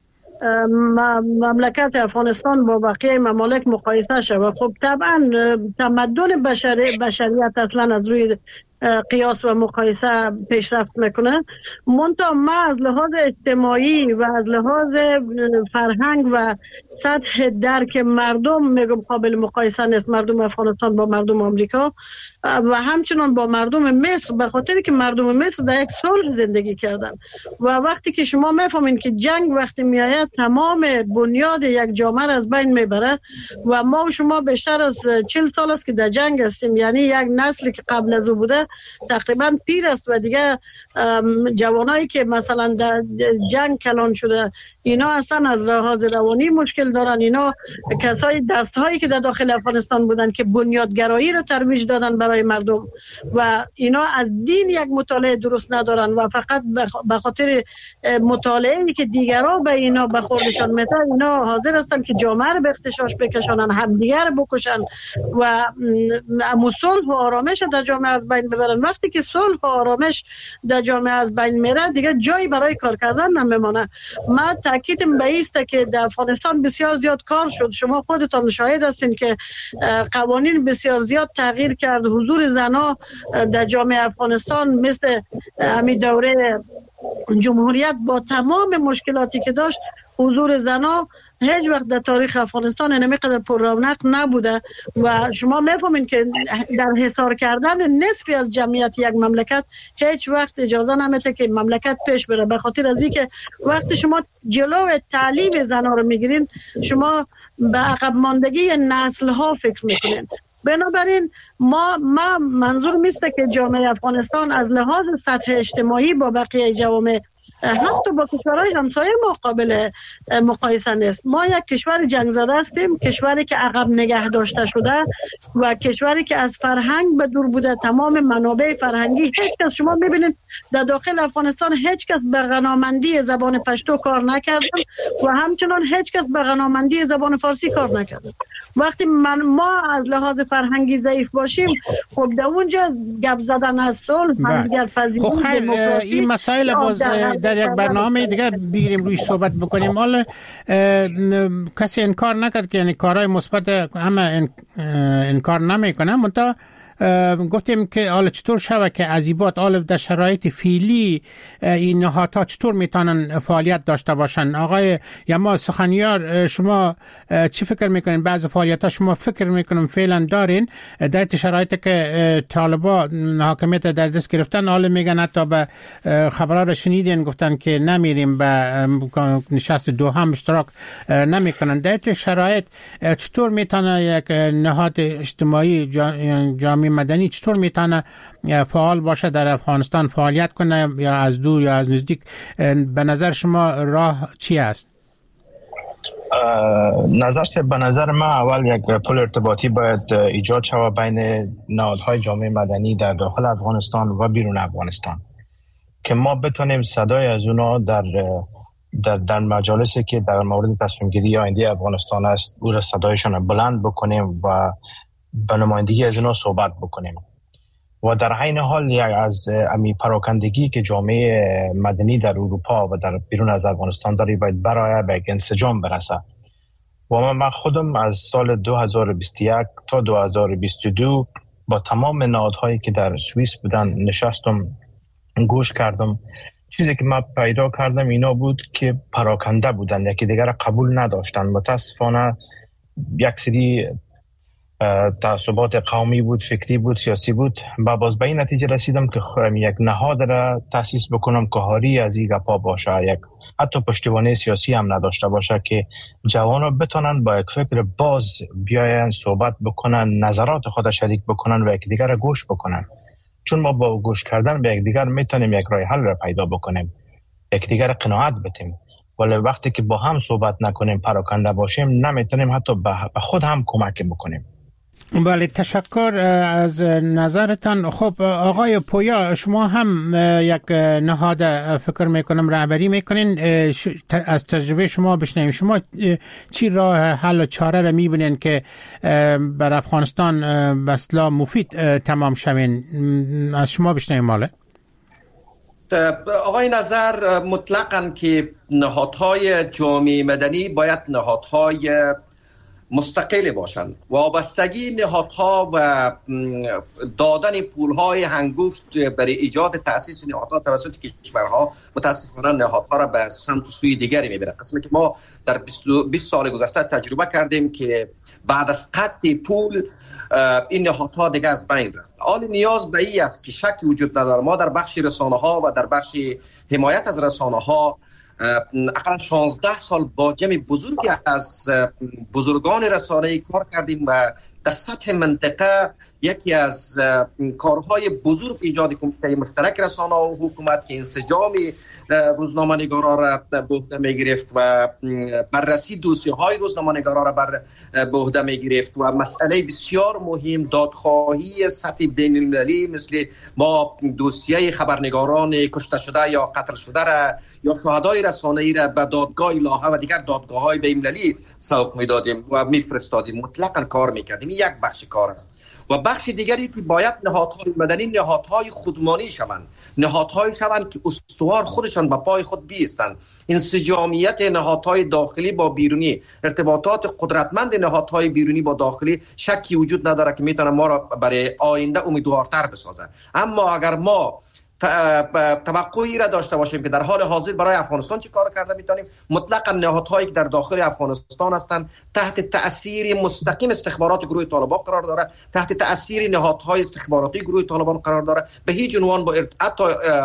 مملکت افغانستان با بقیه ممالک مقایسه شود. خب طبعا تمدن بشری بشریت اصلا از روی قیاس و مقایسه پیشرفت میکنه. منتها ما از لحاظ اجتماعی و از لحاظ فرهنگ و سطح درک مردم میگم قابل مقایسه نیست مردم افغانستان با مردم آمریکا و همچنان با مردم مصر، به خاطر که مردم مصر در یک صلح زندگی کردن و وقتی که شما میفهمین که جنگ وقتی میآید تمام بنیاد یک جامعه از بین میبره و ما و شما بیشتر از چهل سال است که در جنگ هستیم. یعنی یک نسلی که قبل از او بوده تقریبا پیر است و دیگه جوانایی که مثلا در جنگ کلان شده اینا اصلا از لحاظ روانی مشکل دارن. اینا کسای دستهایی که در داخل افغانستان بودن که بنیادگرایی رو ترویج دادن برای مردم و اینا از دین یک مطالعه درست ندارن و فقط به خاطر مطالعه‌ای که دیگران به اینا به خوردشان میده اینا حاضر هستن که جامعه رو به اختشاش بکشانن، همدیگر بکشن و امو صلح و آرامش در جامعه از بین ببرن. وقتی که صلح و آرامش در جامعه از بین میره دیگه جایی برای کار کردن نمیمونه. من تاکیدم به ایست که در افغانستان بسیار زیاد کار شد. شما خودتان شاهد هستین که قوانین بسیار زیاد تغییر کرد. حضور زنا در جامعه افغانستان مثل همین دوره جمهوریت با تمام مشکلاتی که داشت حضور زنا هیچ وقت در تاریخ افغانستان اینقدر پر رونق نبوده و شما میفهمین که در حصار کردن نصفی از جمعیت یک مملکت هیچ وقت اجازه نمیده که مملکت پیش بره، به خاطر از اینکه وقتی شما جلو تعلیم زنا رو میگیرین شما به عقب ماندگی نسل ها فکر میکنین. بنابراین ما ما منظور میسته که جامعه افغانستان از لحاظ سطح اجتماعی با بقیه جوامع حتی با کشورهای همسایه ما قابل مقایسه نیست. ما یک کشور جنگ زده هستیم، کشوری که عقب نگه داشته شده و کشوری که از فرهنگ به دور بوده. تمام منابع فرهنگی هیچ کس، شما میبینید در داخل افغانستان هیچ کس به غنامندی زبان پشتو کار نکرده و همچنان هیچ کس به غنامندی زبان فارسی کار نکرده. وقتی من ما از لحاظ فرهنگی ضعیف باشیم خب در اونجا گپ زدن از صلح همدیگر پذیری دموکراسی این مسائل باز در یک برنامه دیگه بگیریم روی صحبت بکنیم. حالا کسی انکار نکرد که یعنی کارهای مثبت همه انکار نمیکنه، منتها گفتیم که حالا چطور شوه که عزیبات حالا در شرایط فعلی این نهادها چطور میتونن فعالیت داشته باشن. آقای یما سخنیار، شما چی فکر میکنین؟ بعض فعالیت‌ها شما فکر میکنم فعلا دارین در شرایطی که طالبان حاکمیت در دست گرفتن؟ حالا میگن حتی به خبرها رو شنیدین گفتن که نمیریم به نشست دوحه اشتراک نمیکنن. در شرایط چطور میتونه یک نهاد اجتماعی جامعه مدنی چطور میتونه فعال باشه در افغانستان، فعالیت کنه یا از دور یا از نزدیک؟ به نظر شما راه چی است؟ نظر سه به نظر من اول یک پل ارتباطی باید ایجاد شود بین نهادهای جامعه مدنی در داخل افغانستان و بیرون افغانستان که ما بتونیم صدای از اونا در در در مجالسی که در مورد تصمیم گیری آینده افغانستان است او را صدایشون بلند بکنیم و به نمایندگی از اونا صحبت بکنیم و در عین حال یک از امی پراکندگی که جامعه مدنی در اروپا و در بیرون از افغانستان داری باید برای به یک انسجام برسه. و من خودم از سال دو هزار و بیست و یک تا دو هزار و بیست و دو با تمام نهادهایی که در سوئیس بودن نشستم، گوش کردم. چیزی که من پیدا کردم اینا بود که پراکنده بودن، یکی دیگر قبول نداشتن. متاسفانه یک سری تعصبات قومی بود، فکری بود، سیاسی بود. با باز به این نتیجه رسیدم که خواهم یک نهاد را تأسیس بکنم که حاری از این گپا باشه، یک حتی پشتیبانی سیاسی هم نداشته باشه که جوانان بتونن با یک فکر باز بیاین صحبت بکنن، نظرات خود شریک بکنن و یک دیگر را گوش بکنن. چون ما با گوش کردن به یک دیگر میتونیم یک راه حل را پیدا بکنیم، یک دیگر قناعت بدیم. ولی وقتی که با هم صحبت نکنیم، پراکنده باشیم، نمیتونیم حتی به خود هم کمک بکنیم. بله، تشکر از نظرتان. خب آقای پویا، شما هم یک نهاد فکر میکنم رهبری میکنین، از تجربه شما بشنویم. شما چی راه حل و چاره را میبینین که بر افغانستان به اصطلاح مفید تمام شوین؟ از شما بشنویم. ماله آقای نظر، مطلقاً که نهادهای جامعه مدنی باید نهادهای مستقل باشند. وابستگی نهادها و دادن پولهای هنگفت برای ایجاد تأسیس نهادها توسط کشورها متاسفانه نهادها را به سمت و سوی دیگری میبره. قسمی که ما در بیست سال گذشته تجربه کردیم که بعد از قطع پول این نهادها دیگه از بین رفت. حال نیاز به این است که شکی وجود نداره ما در بخش رسانه ها و در بخش حمایت از رسانه ها اقلا شانزده سال با جمع بزرگی از بزرگان رسانه‌ای کار کردیم و در سطح منطقه یکی از کارهای بزرگ ایجاد کمیته مشترک رسانه و حکومت که انسجام روزنامه‌نگارا را به عهده می‌گرفت و بررسی دوسیه‌های روزنامه‌نگارا را بر به عهده می‌گرفت و مسئله بسیار مهم دادخواهی سطح بین‌المللی مثل ما دوسیه خبرنگاران کشته شده یا قتل شده را یا شهدای رسانه‌ای را به دادگاه لاهه و دیگر دادگاه‌های بین‌المللی سوق می‌دادیم و می‌فرستادیم. مطلقاً کار می‌کردیم. یک بخش کار است. و بخش دیگری که باید نهادهای مدنی نهادهای خودمانی شوند، نهادهای شوند که استوار خودشان به پای خود بیستند. انسجامیت نهادهای داخلی با بیرونی، ارتباطات قدرتمند نهادهای بیرونی با داخلی شکی وجود نداره که میتونه ما را برای آینده امیدوارتر بسازه. اما اگر ما توقعی را داشته باشیم که در حال حاضر برای افغانستان چی کار کرده میتونیم، مطلقا نهادهایی که در داخل افغانستان هستند تحت تأثیر مستقیم استخبارات گروه طالبان قرار داره، تحت تأثیر نهادهای استخباراتی گروه طالبان قرار داره، به هیچ عنوان با حتی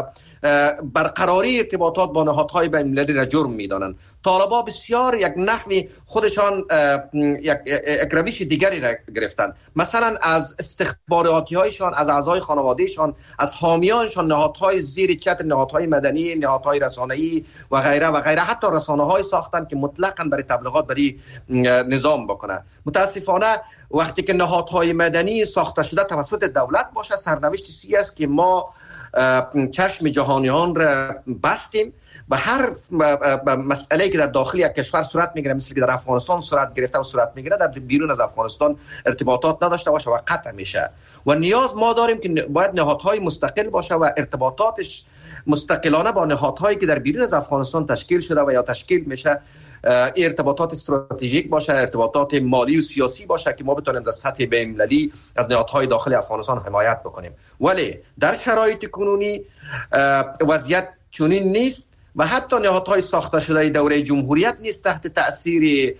برقراری ارتباطات با نهادهای بین‌المللی را جرم میدانند. طالبان بسیار یک نحوی خودشان یک روش دیگری را گرفتند، مثلا از استخباراتی هایشان، از اعضای خانوادهشان، از حامیانشان نهادهای زیر چتر نهادهای مدنی، نهادهای رسانه‌ای و غیره و غیره، حتی رسانه‌های ساختن که مطلقاً برای تبلیغات برای نظام بکنه. متاسفانه وقتی که نهادهای مدنی ساخته شده توسط دولت باشه، سرنوشت سی است که ما چشم جهانیان را بستیم و هر مسئله که در داخل یک کشور صورت میگیره، مثل که در افغانستان صورت گرفته و صورت میگیره، در بیرون از افغانستان ارتباطات نداشته باشه و قطع میشه. و نیاز ما داریم که باید نهادهای مستقل باشه و ارتباطاتش مستقلانه با نهادهایی که در بیرون از افغانستان تشکیل شده و یا تشکیل میشه ارتباطات استراتژیک باشه، ارتباطات مالی و سیاسی باشه که ما بتونیم در سطح بین‌المللی از نهادهای داخل افغانستان حمایت بکنیم. ولی در شرایط کنونی وضعیت چنین نیست و حتی نهادهای ساخته شده دوره جمهوریت نیست تحت تأثیر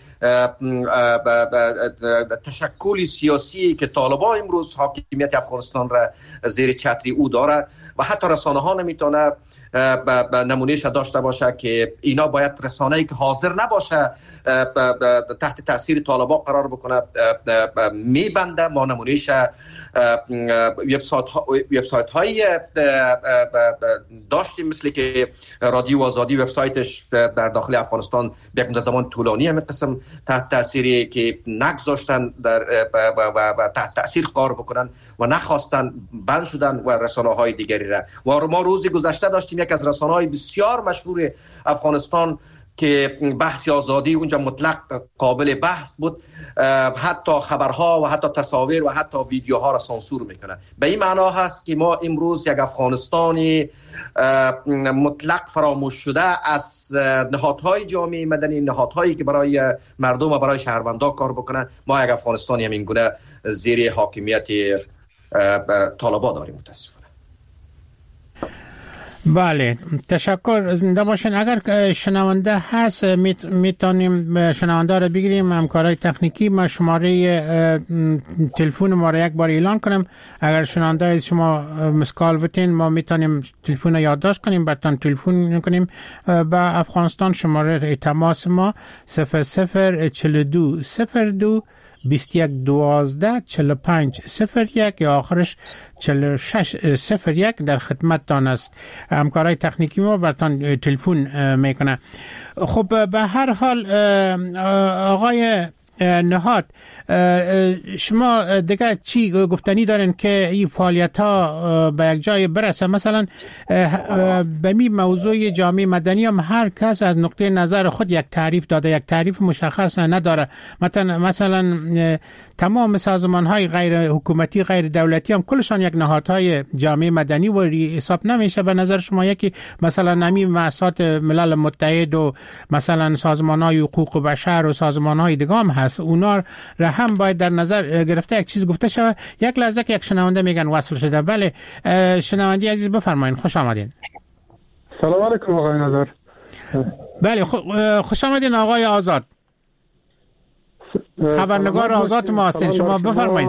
تشکل سیاسی که طالبان امروز حاکمیت افغانستان را زیر چتر او داره و حتی رسانه ها نمیتونه نمونهش داشته باشه که اینا باید رسانه‌ای که حاضر نباشه تحت تأثیر طالبان قرار بکنه میبنده. ما نمونهش وبسایت های داشتیم مثل که رادیو آزادی وبسایتش در داخل افغانستان یک مدت زمان طولانی همین قسم تحت تأثیری که نگذاشتن در و تحت تأثیر کار بکنن و نخواستن بند شدن و رسانه های دیگری را. و ما روزی گذشته داشتیم یک از رسانه های بسیار مشهور افغانستان که بحث آزادی اونجا مطلق قابل بحث بود، حتی خبرها و حتی تصاویر و حتی ویدیوها را سانسور میکنه. به این معنا هست که ما امروز یک افغانستانی مطلق فراموش شده از نهادهای جامعه مدنی، نهادهایی که برای مردم و برای شهروندان کار بکنن، ما یک افغانستانی همین گونه زیر حاکمیت طالبان داریم متاسفانه. بله، تشکر. زنده باشین. اگر شنونده هست میتونیم شنونده رو بگیریم. همکارای تکنیکی ما شماره تلفن ما رو یک بار اعلان کنم. اگر شنونده از شما مسکال بتین ما میتونیم تلفن یادداشت کنیم، براتون تلفن کنیم به افغانستان. شماره تماس ما صفر صفر چهل و دو صفر دو بیست و یک دوازده چهل و پنج صفر یک یا آخرش چهل و شش صفر یک در خدمتتان است. همکارای تکنیکی ما براتون تلفن میکنه. خب به هر حال آقای نهاد، شما دیگه چی گفتنی دارین که این فعالیت ها به یک جای برسه؟ مثلا به می موضوع جامعه مدنی هم هر کس از نقطه نظر خود یک تعریف داده، یک تعریف مشخص نداره. مثلا مثلا تمام سازمان های غیر حکومتی غیر دولتی هم کلشان یک نهادهای جامعه مدنی و حساب نمیشه. به نظر شما یکی مثلا نمی مؤسسات ملل متحد و مثلا سازمان های حقوق بشر و سازمان های دیگه هم هست، اونا را هم باید در نظر گرفته یک چیز گفته شود. یک لحظه که یک شنونده میگن وصل شده. بله شنونده عزیز بفرمایید، خوش آمدین. سلام علیکم آقای نظر. بله خوش آمدین آقای آزاد، خبرنگار آزاد ما هستین. شما بفرمایید.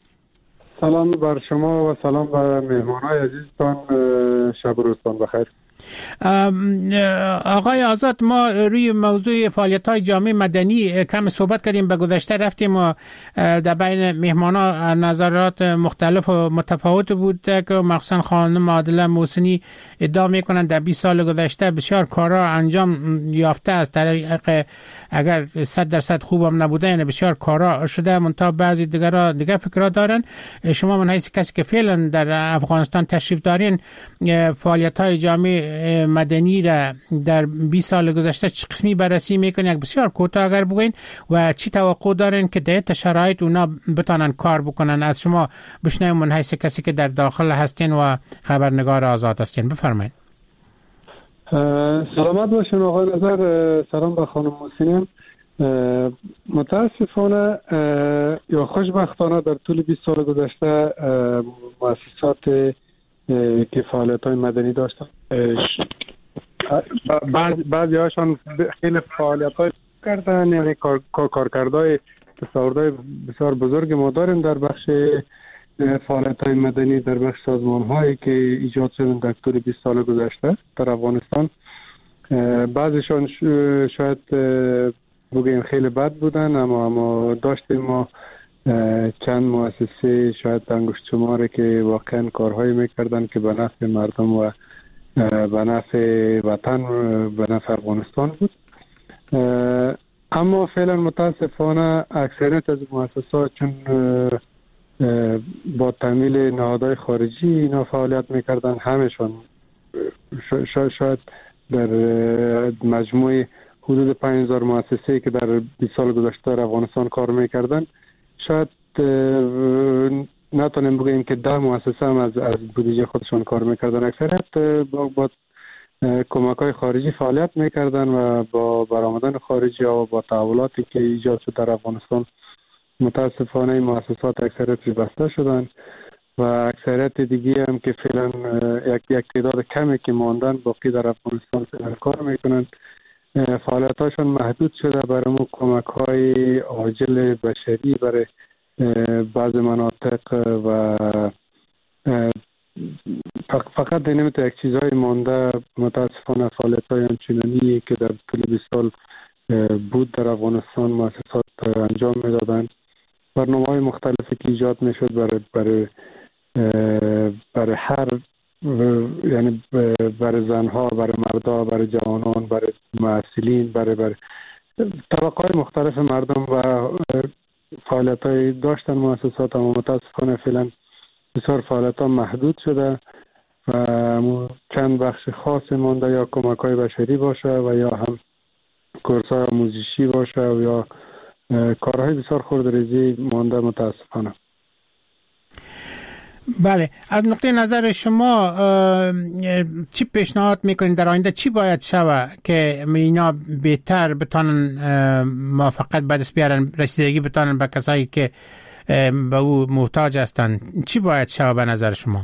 سلام بر شما و سلام بر مهمانای عزیزتان. شب و روزتان بخیر. آقای آزاد، ما روی موضوع فعالیت‌های جامعه مدنی کم صحبت کردیم. به گذشته رفتیم و در بین مهمانا نظرات مختلف و متفاوت بود که مخصوصا خانم عادله محسنی ادعا میکنند در بیست سال گذشته بسیار کارا انجام یافته است. در اگر صد درصد خوبم نبوده یعنی بسیار کارا شده، منتها بعضی دیگرها دیگر فکرها دارن. شما من حیث کسی که فعلا در افغانستان تشریف دارین، فعالیت‌های جامعه مدنی را در بیست سال گذشته چه قسمی بررسی میکنین؟ یک بسیار کوتاه اگر بگوین و چی توقع دارین که در شرایط اونا بتونن کار بکنن؟ از شما بشنویم من حیث کسی که در داخل هستین و خبرنگار آزاد هستین. بفرمایید. سلامت باشین آقای نظر. سلام به خانم محسنی. متاسفانه یا خوشبختانه در طول بیست سال گذشته مؤسسات که فعالیت‌های مدنی داشتن، بعضی بعضی هاشون خیلی فعالیت‌های کردن، یعنی کار کارکردهای تصاویرهای بسیار بزرگ ما داریم در بخش فعالیت‌های مدنی، در بخش سازمان‌هایی که ایجاد شدن در طول بیست سال گذشته در افغانستان. بعضیشون شاید بگیم خیلی بد بودن، اما اما داشتیم ما چند مؤسسه شاید انگشت شماره که واقعا کارهایی میکردن که به نفع مردم و به نفع وطن، به نفع افغانستان بود. اما فعلا متاسفانه اکثریت از مؤسسات چون با تمویل نهادهای خارجی اینا فعالیت میکردن، همشون شاید در مجموع حدود پنج هزار مؤسسه‌ای که در بیست سال گذشته در افغانستان کار میکردن، شاید نتونیم بگیم که ده مؤسسه هم از از بودجه خودشون کار میکردن. اکثریت با, با کمک‌های خارجی فعالیت میکردن و با برآمدن خارجی و با تحولاتی که ایجاد شد در افغانستان متاسفانه این مؤسسات اکثریتش بسته شدن و اکثریت دیگه هم که فعلا یک یک تعداد کمی که ماندن باقی در افغانستان فعلا کار میکنن. فعالیتاشون محدود شده برای ما کمک‌های عاجل بشری برای بعض مناطق و فقط نمیتونه یک چیزهای مانده. متاسفانه فعالیت‌های آنچنانی که در طول بیست سال بود در افغانستان مؤسسات انجام میدادن، برنامه‌های مختلفی که ایجاد میشد برای برای برای هر یعنی برای زنها، برای مردها، برای جوانان، برای معسلین، برای برای طبقات مختلف مردم و فعالیت‌های داشتن مؤسسات. اما متاسفانه فعلا بسیار فعالیت‌ها محدود شده و چند بخش خاص مانده، یا کمک‌های بشری باشه و یا هم کورس‌های آموزشی باشه و یا کارهای بسیار خردریزی مانده متاسفانه. بله، از نقطه نظر شما چی پیشنهاد میکنید در آینده چی باید شود که اینا بهتر بتونن موفقیت به دست بیارن، رسیدگی بتونن به کسایی که به او محتاج هستن؟ چی باید شود به نظر شما؟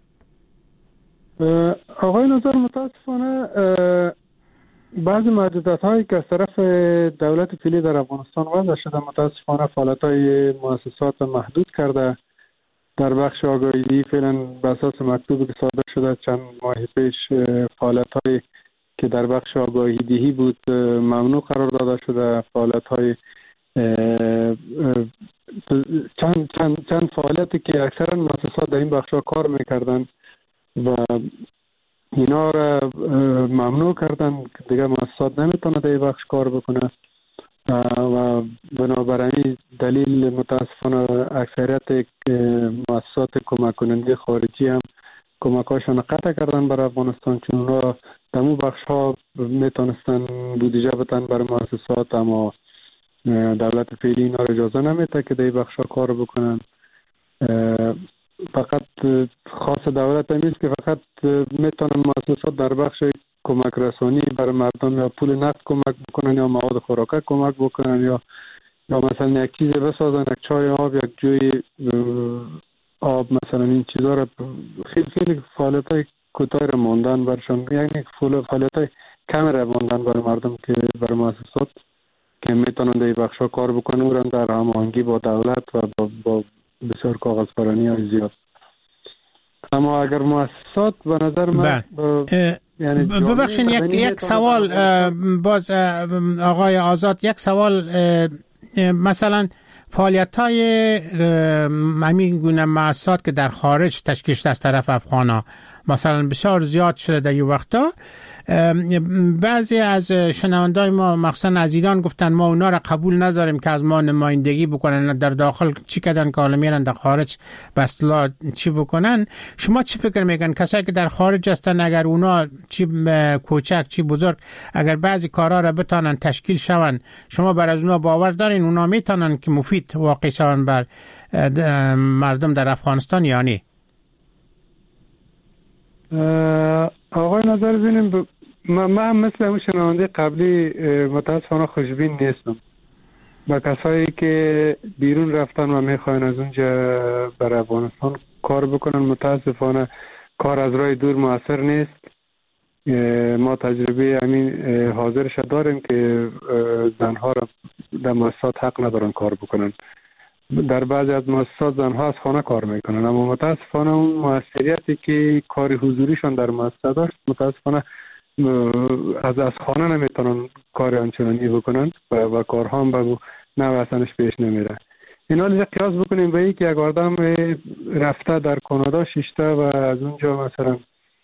آقای نظر، متاسفانه بعضی محدودیت هایی که از طرف دولت فعلی در افغانستان وضع شده متاسفانه فعالیت های مؤسسات محدود کرده. در بخش آگاهی فعلا به اساس مکتوبی که صادر شده چند ماه پیش فعالیت هایی که در بخش آگاهی دهی بود ممنوع قرار داده شده. فعالیت های چند چند چند فعالیتی که اکثرا مؤسسات در این بخش ها کار میکردن و اینا را ممنوع کردن که دیگه مؤسسات نمیتونه در این بخش کار بکنه و بنابراین دلیل متاسفانه اکثریت مؤسسات کمک کننده خارجی هم کمکاشون قطع کردن برای افغانستان، چون اونا در اون بخش ها میتونستن بودجه بدن برای مؤسسات، اما دولت فعلی اینا را اجازه نمیده که در این بخش ها کار بکنن. فقط خاص دولت هم نیست که فقط میتونن مؤسسات در بخش کمک رسانی برای مردم یا پول نقد کمک بکنن یا مواد خوراکه کمک بکنن یا یا مثلا یک چیز بسازن، یک چای آب، یک جوی آب، مثلا این چیزا رو خیلی خیلی فعالیت‌های کوتاه را ماندن برشون، یعنی فعالیت‌های کم را ماندن برای مردم که برای مؤسسات که میتونن در این بخش‌ها کار بکنن و در هماهنگی با دولت و با, با بسیار کاغذپرانی های زیاد. اما اگر مؤسسات به نظر من یعنی ببخشید یک یک سوال باز آقای آزاد، یک سوال مثلا فعالیت های همین گونه مؤسسات که در خارج تشکیل شده از طرف افغانا مثلا بسیار زیاد شده در این وقتا. بعضی از شنوندای ما مخصوصا از ایران گفتن ما اونا را قبول نداریم که از ما نمایندگی بکنن در داخل، چی کردن که حالا میرن در خارج به اصطلاح چی بکنن. شما چی فکر میگن کسایی که در خارج هستن اگر اونا چی کوچک چی بزرگ اگر بعضی کارا را بتانن تشکیل شون، شما بر از اونا باور دارین اونا میتونن که مفید واقع شون بر مردم در افغانستان یا نه؟ آقای نظر بینیم ب... من هم مثل همون شنونده قبلی متاسفانه خوشبین نیستم با کسایی که بیرون رفتن و میخواین از اونجا بر افغانستان کار بکنن. متاسفانه کار از راه دور موثر نیست. ما تجربه همین حاضرش داریم که زنها را در مؤسسات حق ندارن کار بکنن. در بعضی از مؤسسات زنها از خانه کار میکنن، اما متاسفانه اون موثریتی که کار حضوریشان در مؤسسه داشت متاسفانه از از خانه نمیتونن کار آنچنانی بکنن و, و کارها هم به نوع اصلاش پیش نمیره. اینا رو قیاس بکنیم به اینکه یک آدم رفته در کانادا شیشته و از اونجا مثلا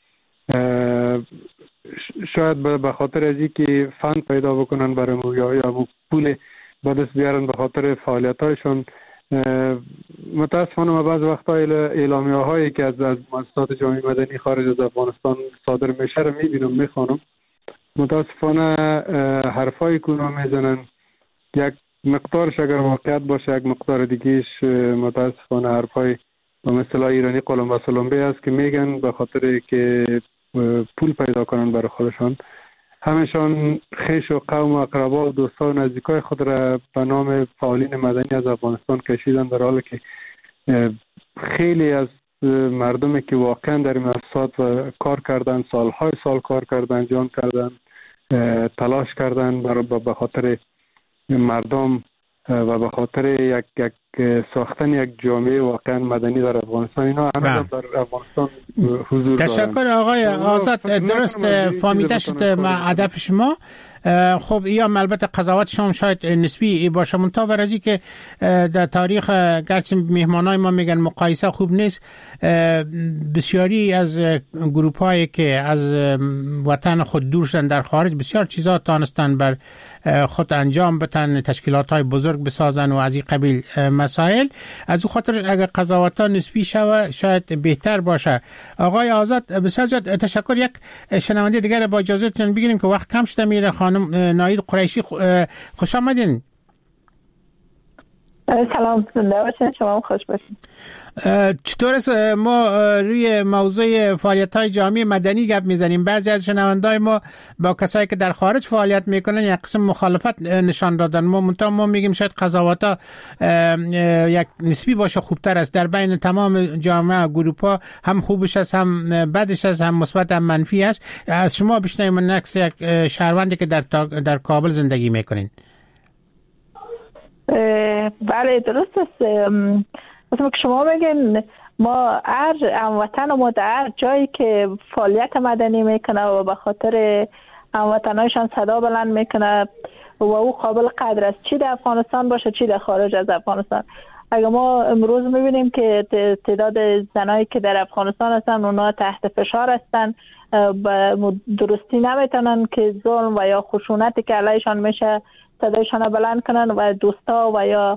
شاید به خاطر از اینکه فند پیدا بکنن برای مو یا یا پول به دست بیارن به خاطر فعالیت‌هایشون. متاسفانه ما بعض وقتا اعلامیه هایی که از از مؤسسات جامعه مدنی خارج از افغانستان صادر میشه رو میبینم میخوانم. متاسفانه حرفایی که اونا میزنن یک مقدارش اگر واقعیت باشه، یک مقدار دیگهش متاسفانه حرفای به اصطلاح ایرانی قلم و سلمبه است که میگن به خاطر که پول پیدا کنن برای خودشان. همشان خیش و قوم و اقربا و دوستان و نزدیکای خود را به نام فعالین مدنی از افغانستان کشیدن، در حالی که خیلی از مردمی که واقعا در مؤسسات و کار کردن، سالهای سال کار کردن، جان کردن، تلاش کردن برای به خاطر مردم و به خاطر یک یک ساختن یک جامعه واقعا مدنی در افغانستان. اینا همه در افغانستان حضور دارن. تشکر آقای آزاد، درست فهمیده شد هدف شما. خب یا البته قضاوت شما شاید نسبی باشه، منتها بر از که در تاریخ گرچه مهمانای ما میگن مقایسه خوب نیست، بسیاری از گروپ هایی که از وطن خود دور شدن در خارج بسیار چیزا تانستن بر خود انجام بتن، تشکیلات های بزرگ بسازن و از این قبیل مسائل. از او خاطر اگر قضاوت ها نسبی شود شاید بهتر باشه. آقای آزاد بسیار زیاد تشکر. یک شنونده دیگر با اجازهتون بگیریم که وقت کم شده میره. خانم ناید قریشی خوش آمدین. سلام، زنده باشین. شما هم خوش باشین. چطور است؟ ما روی موضوع فعالیت‌های جامعه مدنی گپ میزنیم. بعضی از شنوندای ما با کسایی که در خارج فعالیت میکنن یک قسم مخالفت نشان دادن. ما منتها ما میگیم شاید قضاوت‌ها یک نسبی باشه خوبتر است. در بین تمام جامعه گروپ‌ها هم خوبش است هم بدش است، هم مثبت هم منفی است. از شما بشنویم نکس یک شهروندی که در در کابل زندگی میکنین. بله درست است. مثلا که شما بگین ما هر هموطن ما در هر جایی که فعالیت مدنی میکنه و به خاطر هموطنایشان صدا بلند میکنه و او قابل قدر است، چی در افغانستان باشه چی در خارج از افغانستان. اگر ما امروز میبینیم که تعداد زنایی که در افغانستان هستن اونا تحت فشار هستن، درستی نمیتونن که ظلم و یا خشونتی که علیشان میشه صدایشان بلند کنن و دوستا و یا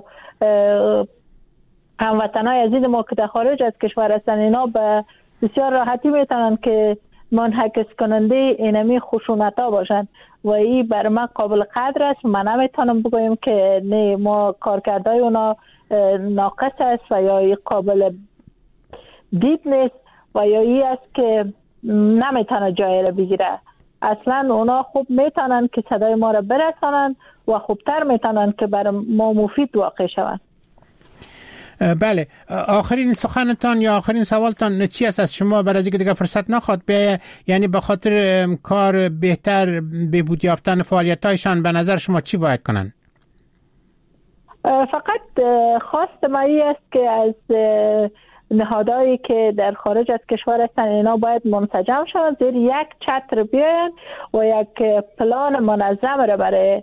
هموطنای عزیز ما که در خارج از کشور هستن اینا به بسیار راحتی میتونن که منعکس کننده اینمی خشونت ها باشن و این بر من قابل قدر است. من نمیتونم بگویم که نه ما کارکردهای اونا ناقص است و یا این قابل دید نیست و یا این است که نمیتونه جای را بگیره. اصلا اونا خوب میتونن که صدای ما را برسانن و خوبتر میتونن که بر ما مفید واقع شوند. بله، آخرین سخنتان یا آخرین سوالتان چی است از شما؟ برای اینکه دیگه فرصت نخواد به یعنی به خاطر کار بهتر بهبود یافتن فعالیت‌هایشان به نظر شما چی باید کنن؟ فقط خواست ما این است که از نهادهایی که در خارج از کشور هستن اینا باید منسجم شوند، زیر یک چتر بیاین و یک پلان منظم را برای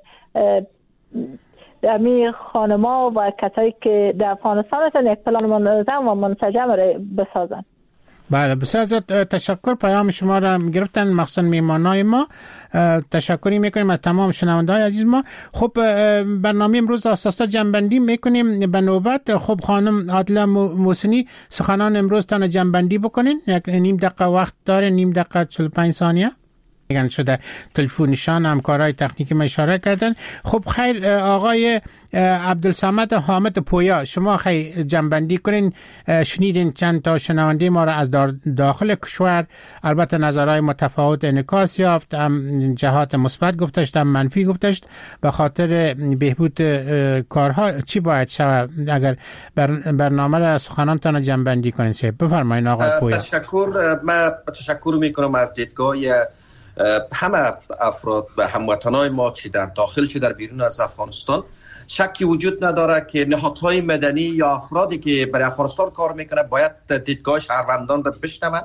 امی خانما و کسایی که در افغانستان هستن یک پلان منظم و منسجم را بسازن. بله بسیار زیاد تشکر. پیام شما را گرفتن مخصوصا میهمانای ما. تشکری میکنیم از تمام شنونده های عزیز ما. خب برنامه امروز اساسا جنبندی میکنیم به نوبت. خب خانم عادله محسنی سخنان امروز تان جنبندی بکنین، یک نیم دقیقه وقت داره، نیم دقیقه چهل و پنج ثانیه میگن شده. تلفنشان همکارای تکنیکی ما اشاره کردن. خب خیر آقای عبدالصمد حامد پویا شما خیلی جنبندی کنین. شنیدین چند تا شنونده ما را از داخل کشور، البته نظرهای متفاوت انعکاس یافت، هم جهات مثبت گفتشت هم منفی گفتشت. به خاطر بهبود کارها چی باید شود؟ اگر برنامه را سخنانتان جنبندی کنین بفرمایید آقای پویا. تشکر. من تشکر میکنم از دیدگاه همه افراد و هموطنای ما چی در داخل چی در بیرون از افغانستان. شکی وجود نداره که نهادهای مدنی یا افرادی که برای افغانستان کار میکنه باید دیدگاه شهروندان را بشنون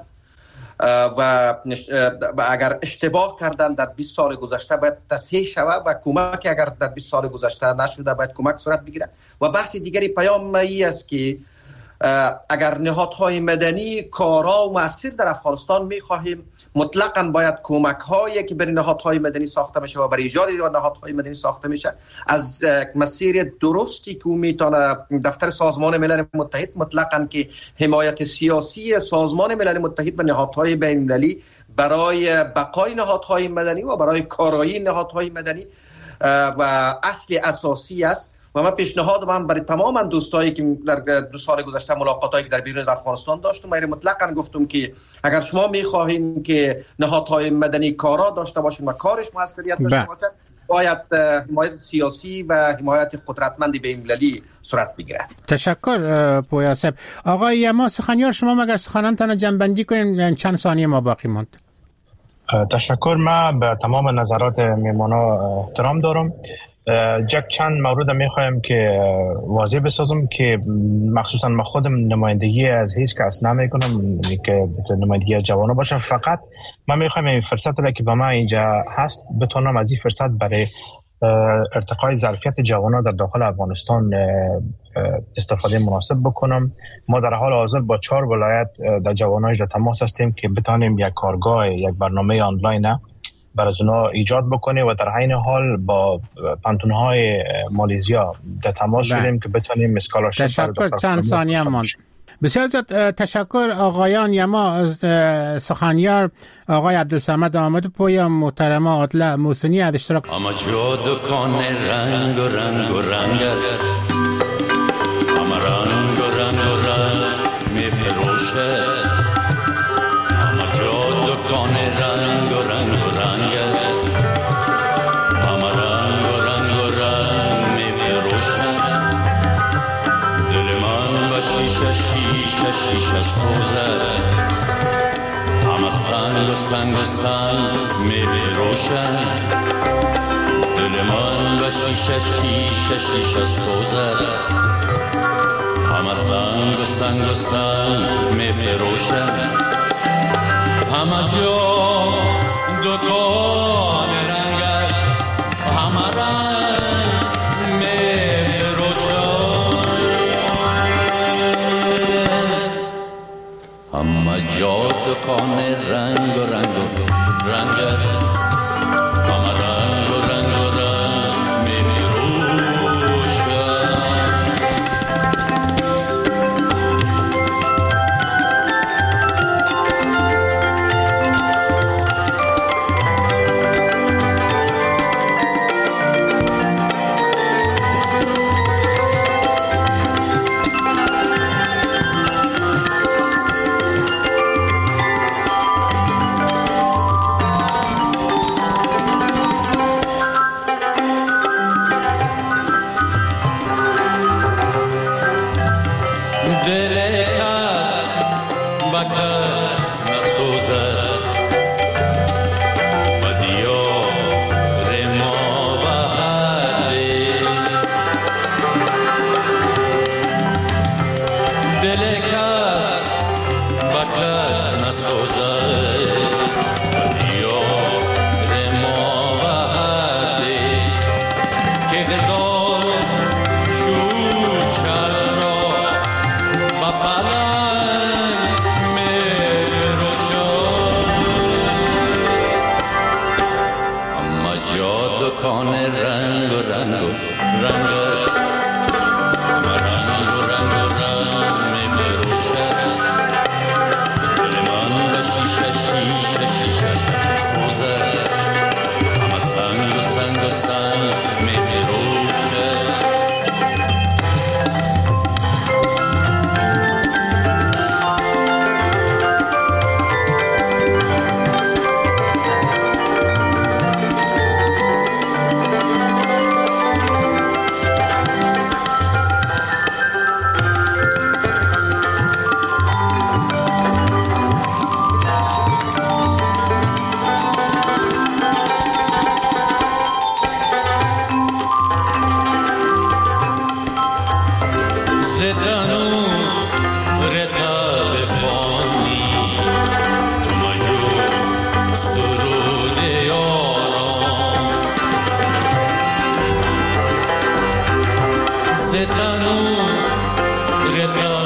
و اگر اشتباه کردن در بیست سال گذشته باید تصحیح شود و کمک اگر در بیست سال گذشته نشده باید کمک صورت بگیره. و بحث دیگری پیام ای است که اگر نهادهای مدنی کارا و مؤثر در افغانستان میخواهیم مطلقاً باید کمک هایی که برای نهادهای مدنی ساخته میشه و برای ایجاد نهادهای مدنی ساخته میشه از مسیر درستی که میتونه دفتر سازمان ملل متحد مطلقاً که حمایت سیاسی سازمان ملل متحد و نهادهای بین المللی برای بقای نهادهای مدنی و برای کارایی نهادهای مدنی و اصل اساسی است. و من پیشنهاد من برای تمام دوستایی که در دو سال گذشته ملاقاتایی که در بیرون از افغانستان داشتم من مطلقاً گفتم که اگر شما میخواهید که نهادهای مدنی کارا داشته باشین و کارش موثریت داشته باشه باید حمایت سیاسی و حمایت قدرتمندی بین‌المللی صورت بگیره. تشکر پویا صاحب. آقای یما سخنیار شما مگر سخنانتان جنبندی کنین، چند ثانیه ما باقی ماند. تشکر. من به تمام نظرات میهمانا احترام دارم. جک چند مورد میخوایم که واضح بسازم که مخصوصا من خودم نمایندگی از هیچ کس نمیکنم که نمایندگی از جوانان باشم، فقط من میخوایم این فرصت را که به من اینجا هست بتونم از این فرصت برای ارتقای ظرفیت جوانان در داخل افغانستان استفاده مناسب بکنم. ما در حال حاضر با چهار ولایت در جوانانش در تماس هستیم که بتانیم یک کارگاه، یک برنامه آنلاین برای اونا ایجاد بکنه و در عین حال با پانتون‌های مالیزیا در تماس شدیم که بتونیم اسکالرشیپ. تشکر. چند ثانیه ماند. بسیار زیاد تشکر آقایان یما از سخنیار، آقای عبدالصمد حامد پویا، محترمه عادله محسنی از اشتراک. اما جو دکان رنگ و رنگ و رنگ است، اما رنگ و رنگ و رنگ می فروشه. اما جو دکان رنگ و رنگ و رنگ است، اما رنگ و رنگ و رنگ می فروشه. دل من و شیشه شیشه شیشه سوزه، اما سنگ و سنگ و سنگ می فروشه. دل من و شیشه شیشه شیشه سوزه، اما سنگ و سنگ و سنگ می فروشه. همه جا دکان رنگ است، همه رنگ می فروشه. همه جا دکان رنگ و رنگ و رنگ است، همه رنگ و رنگ و رنگ می فروشه. دل کس حقیقت